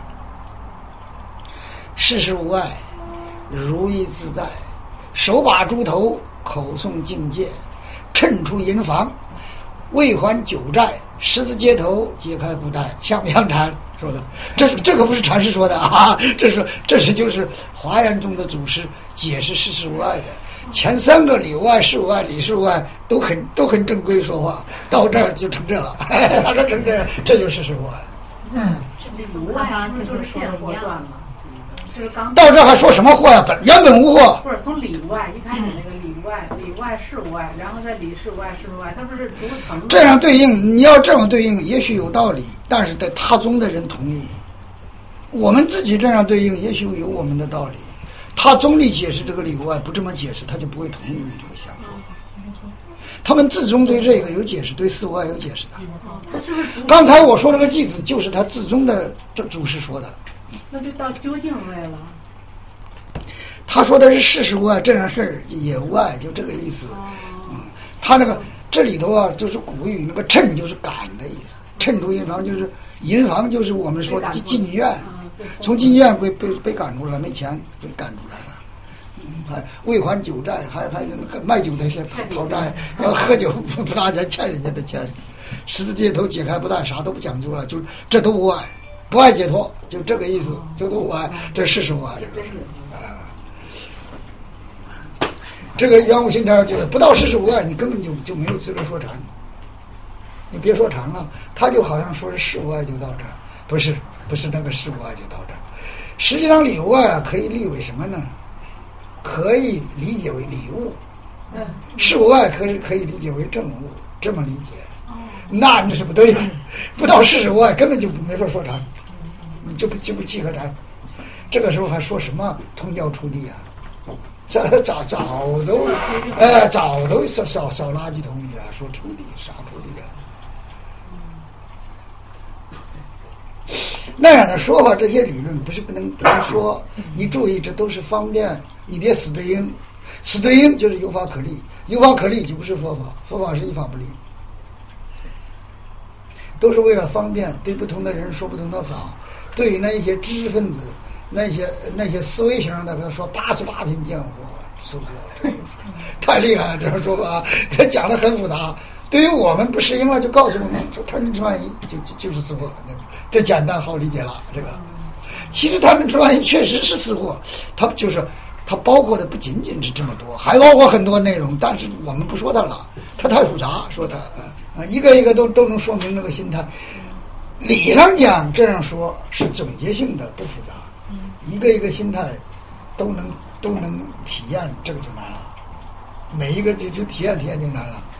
事无碍。如意自在，手把猪头，口诵境界，趁出银房，未还九债，十字街头，揭开布袋，像不像禅说的？这可不是禅师说的啊，这是就是华严宗的祖师解释事无碍的。前三个理无碍、事无碍、理事无碍都很正规说话，到这儿就成这了。他说成这，这就是事无碍。 理无碍不是就是现货断吗？ 到这还说什么货呀？原本无货。 不是从理无碍，一开始那个理无碍事无碍，然后再理事无碍事无碍，它不是逐层。 这样对应，你要这样对应，也许有道理，但是在他宗的人同意。我们自己这样对应，也许有我们的道理。他宗里解释这个理无碍，不这么解释，他就不会同意你这个想法。他们自宗对这个有解释，对事无碍有解释的。刚才我说这个偈子，就是他自宗的这祖师说的。 那就到究竟位了。 他说的是事无碍，这样事儿也无碍，就这个意思。他那个这里头啊，就是古语那个趁就是赶的意思，趁出银房就是银房就是我们说的进医院，从进医院被赶出来，没钱被赶出来了。还未还酒债，还卖酒的些讨债，要喝酒不拿钱欠人家的钱，十字街头解开不带，啥都不讲究了，就这都无碍。不爱解脱，就这个意思，就都无碍，这是无碍，这个是这个杨悟净他觉得不到事无碍，你根本就没有资格说禅。你别说禅了，他就好像说是事无碍就到这儿，不是那个事无碍就到这儿。实际上理无碍可以理为什么呢？可以理解为理物，事无碍可以理解为正物，这么理解。那你是不对的，不到事无碍根本就没法说禅，你就不契合禅。这个时候还说什么通教出地啊？早都扫垃圾桶里啊，说出地啥出地啊？那样的说法，这些理论不是不能说。你注意，这都是方便，你别死对应。死对应就是有法可立，有法可立就不是佛法，佛法是依法不立。都是为了方便，对不同的人说不同的法。对于那一些知识分子，那些思维型的，他说88品见货，似乎太厉害了，这样说法，他讲的很复杂。对于我们不适应了，就告诉我们，他们之万一就是私货，这简单好理解了。这个其实他们之万一确实是私货，它包括的不仅仅是这么多，还包括很多内容，但是我们不说它了，它太复杂，说它一个一个都能说明那个心态。理上讲这样说是总结性的，不复杂，一个一个心态都能体验，这个就难了，每一个就体验就难了。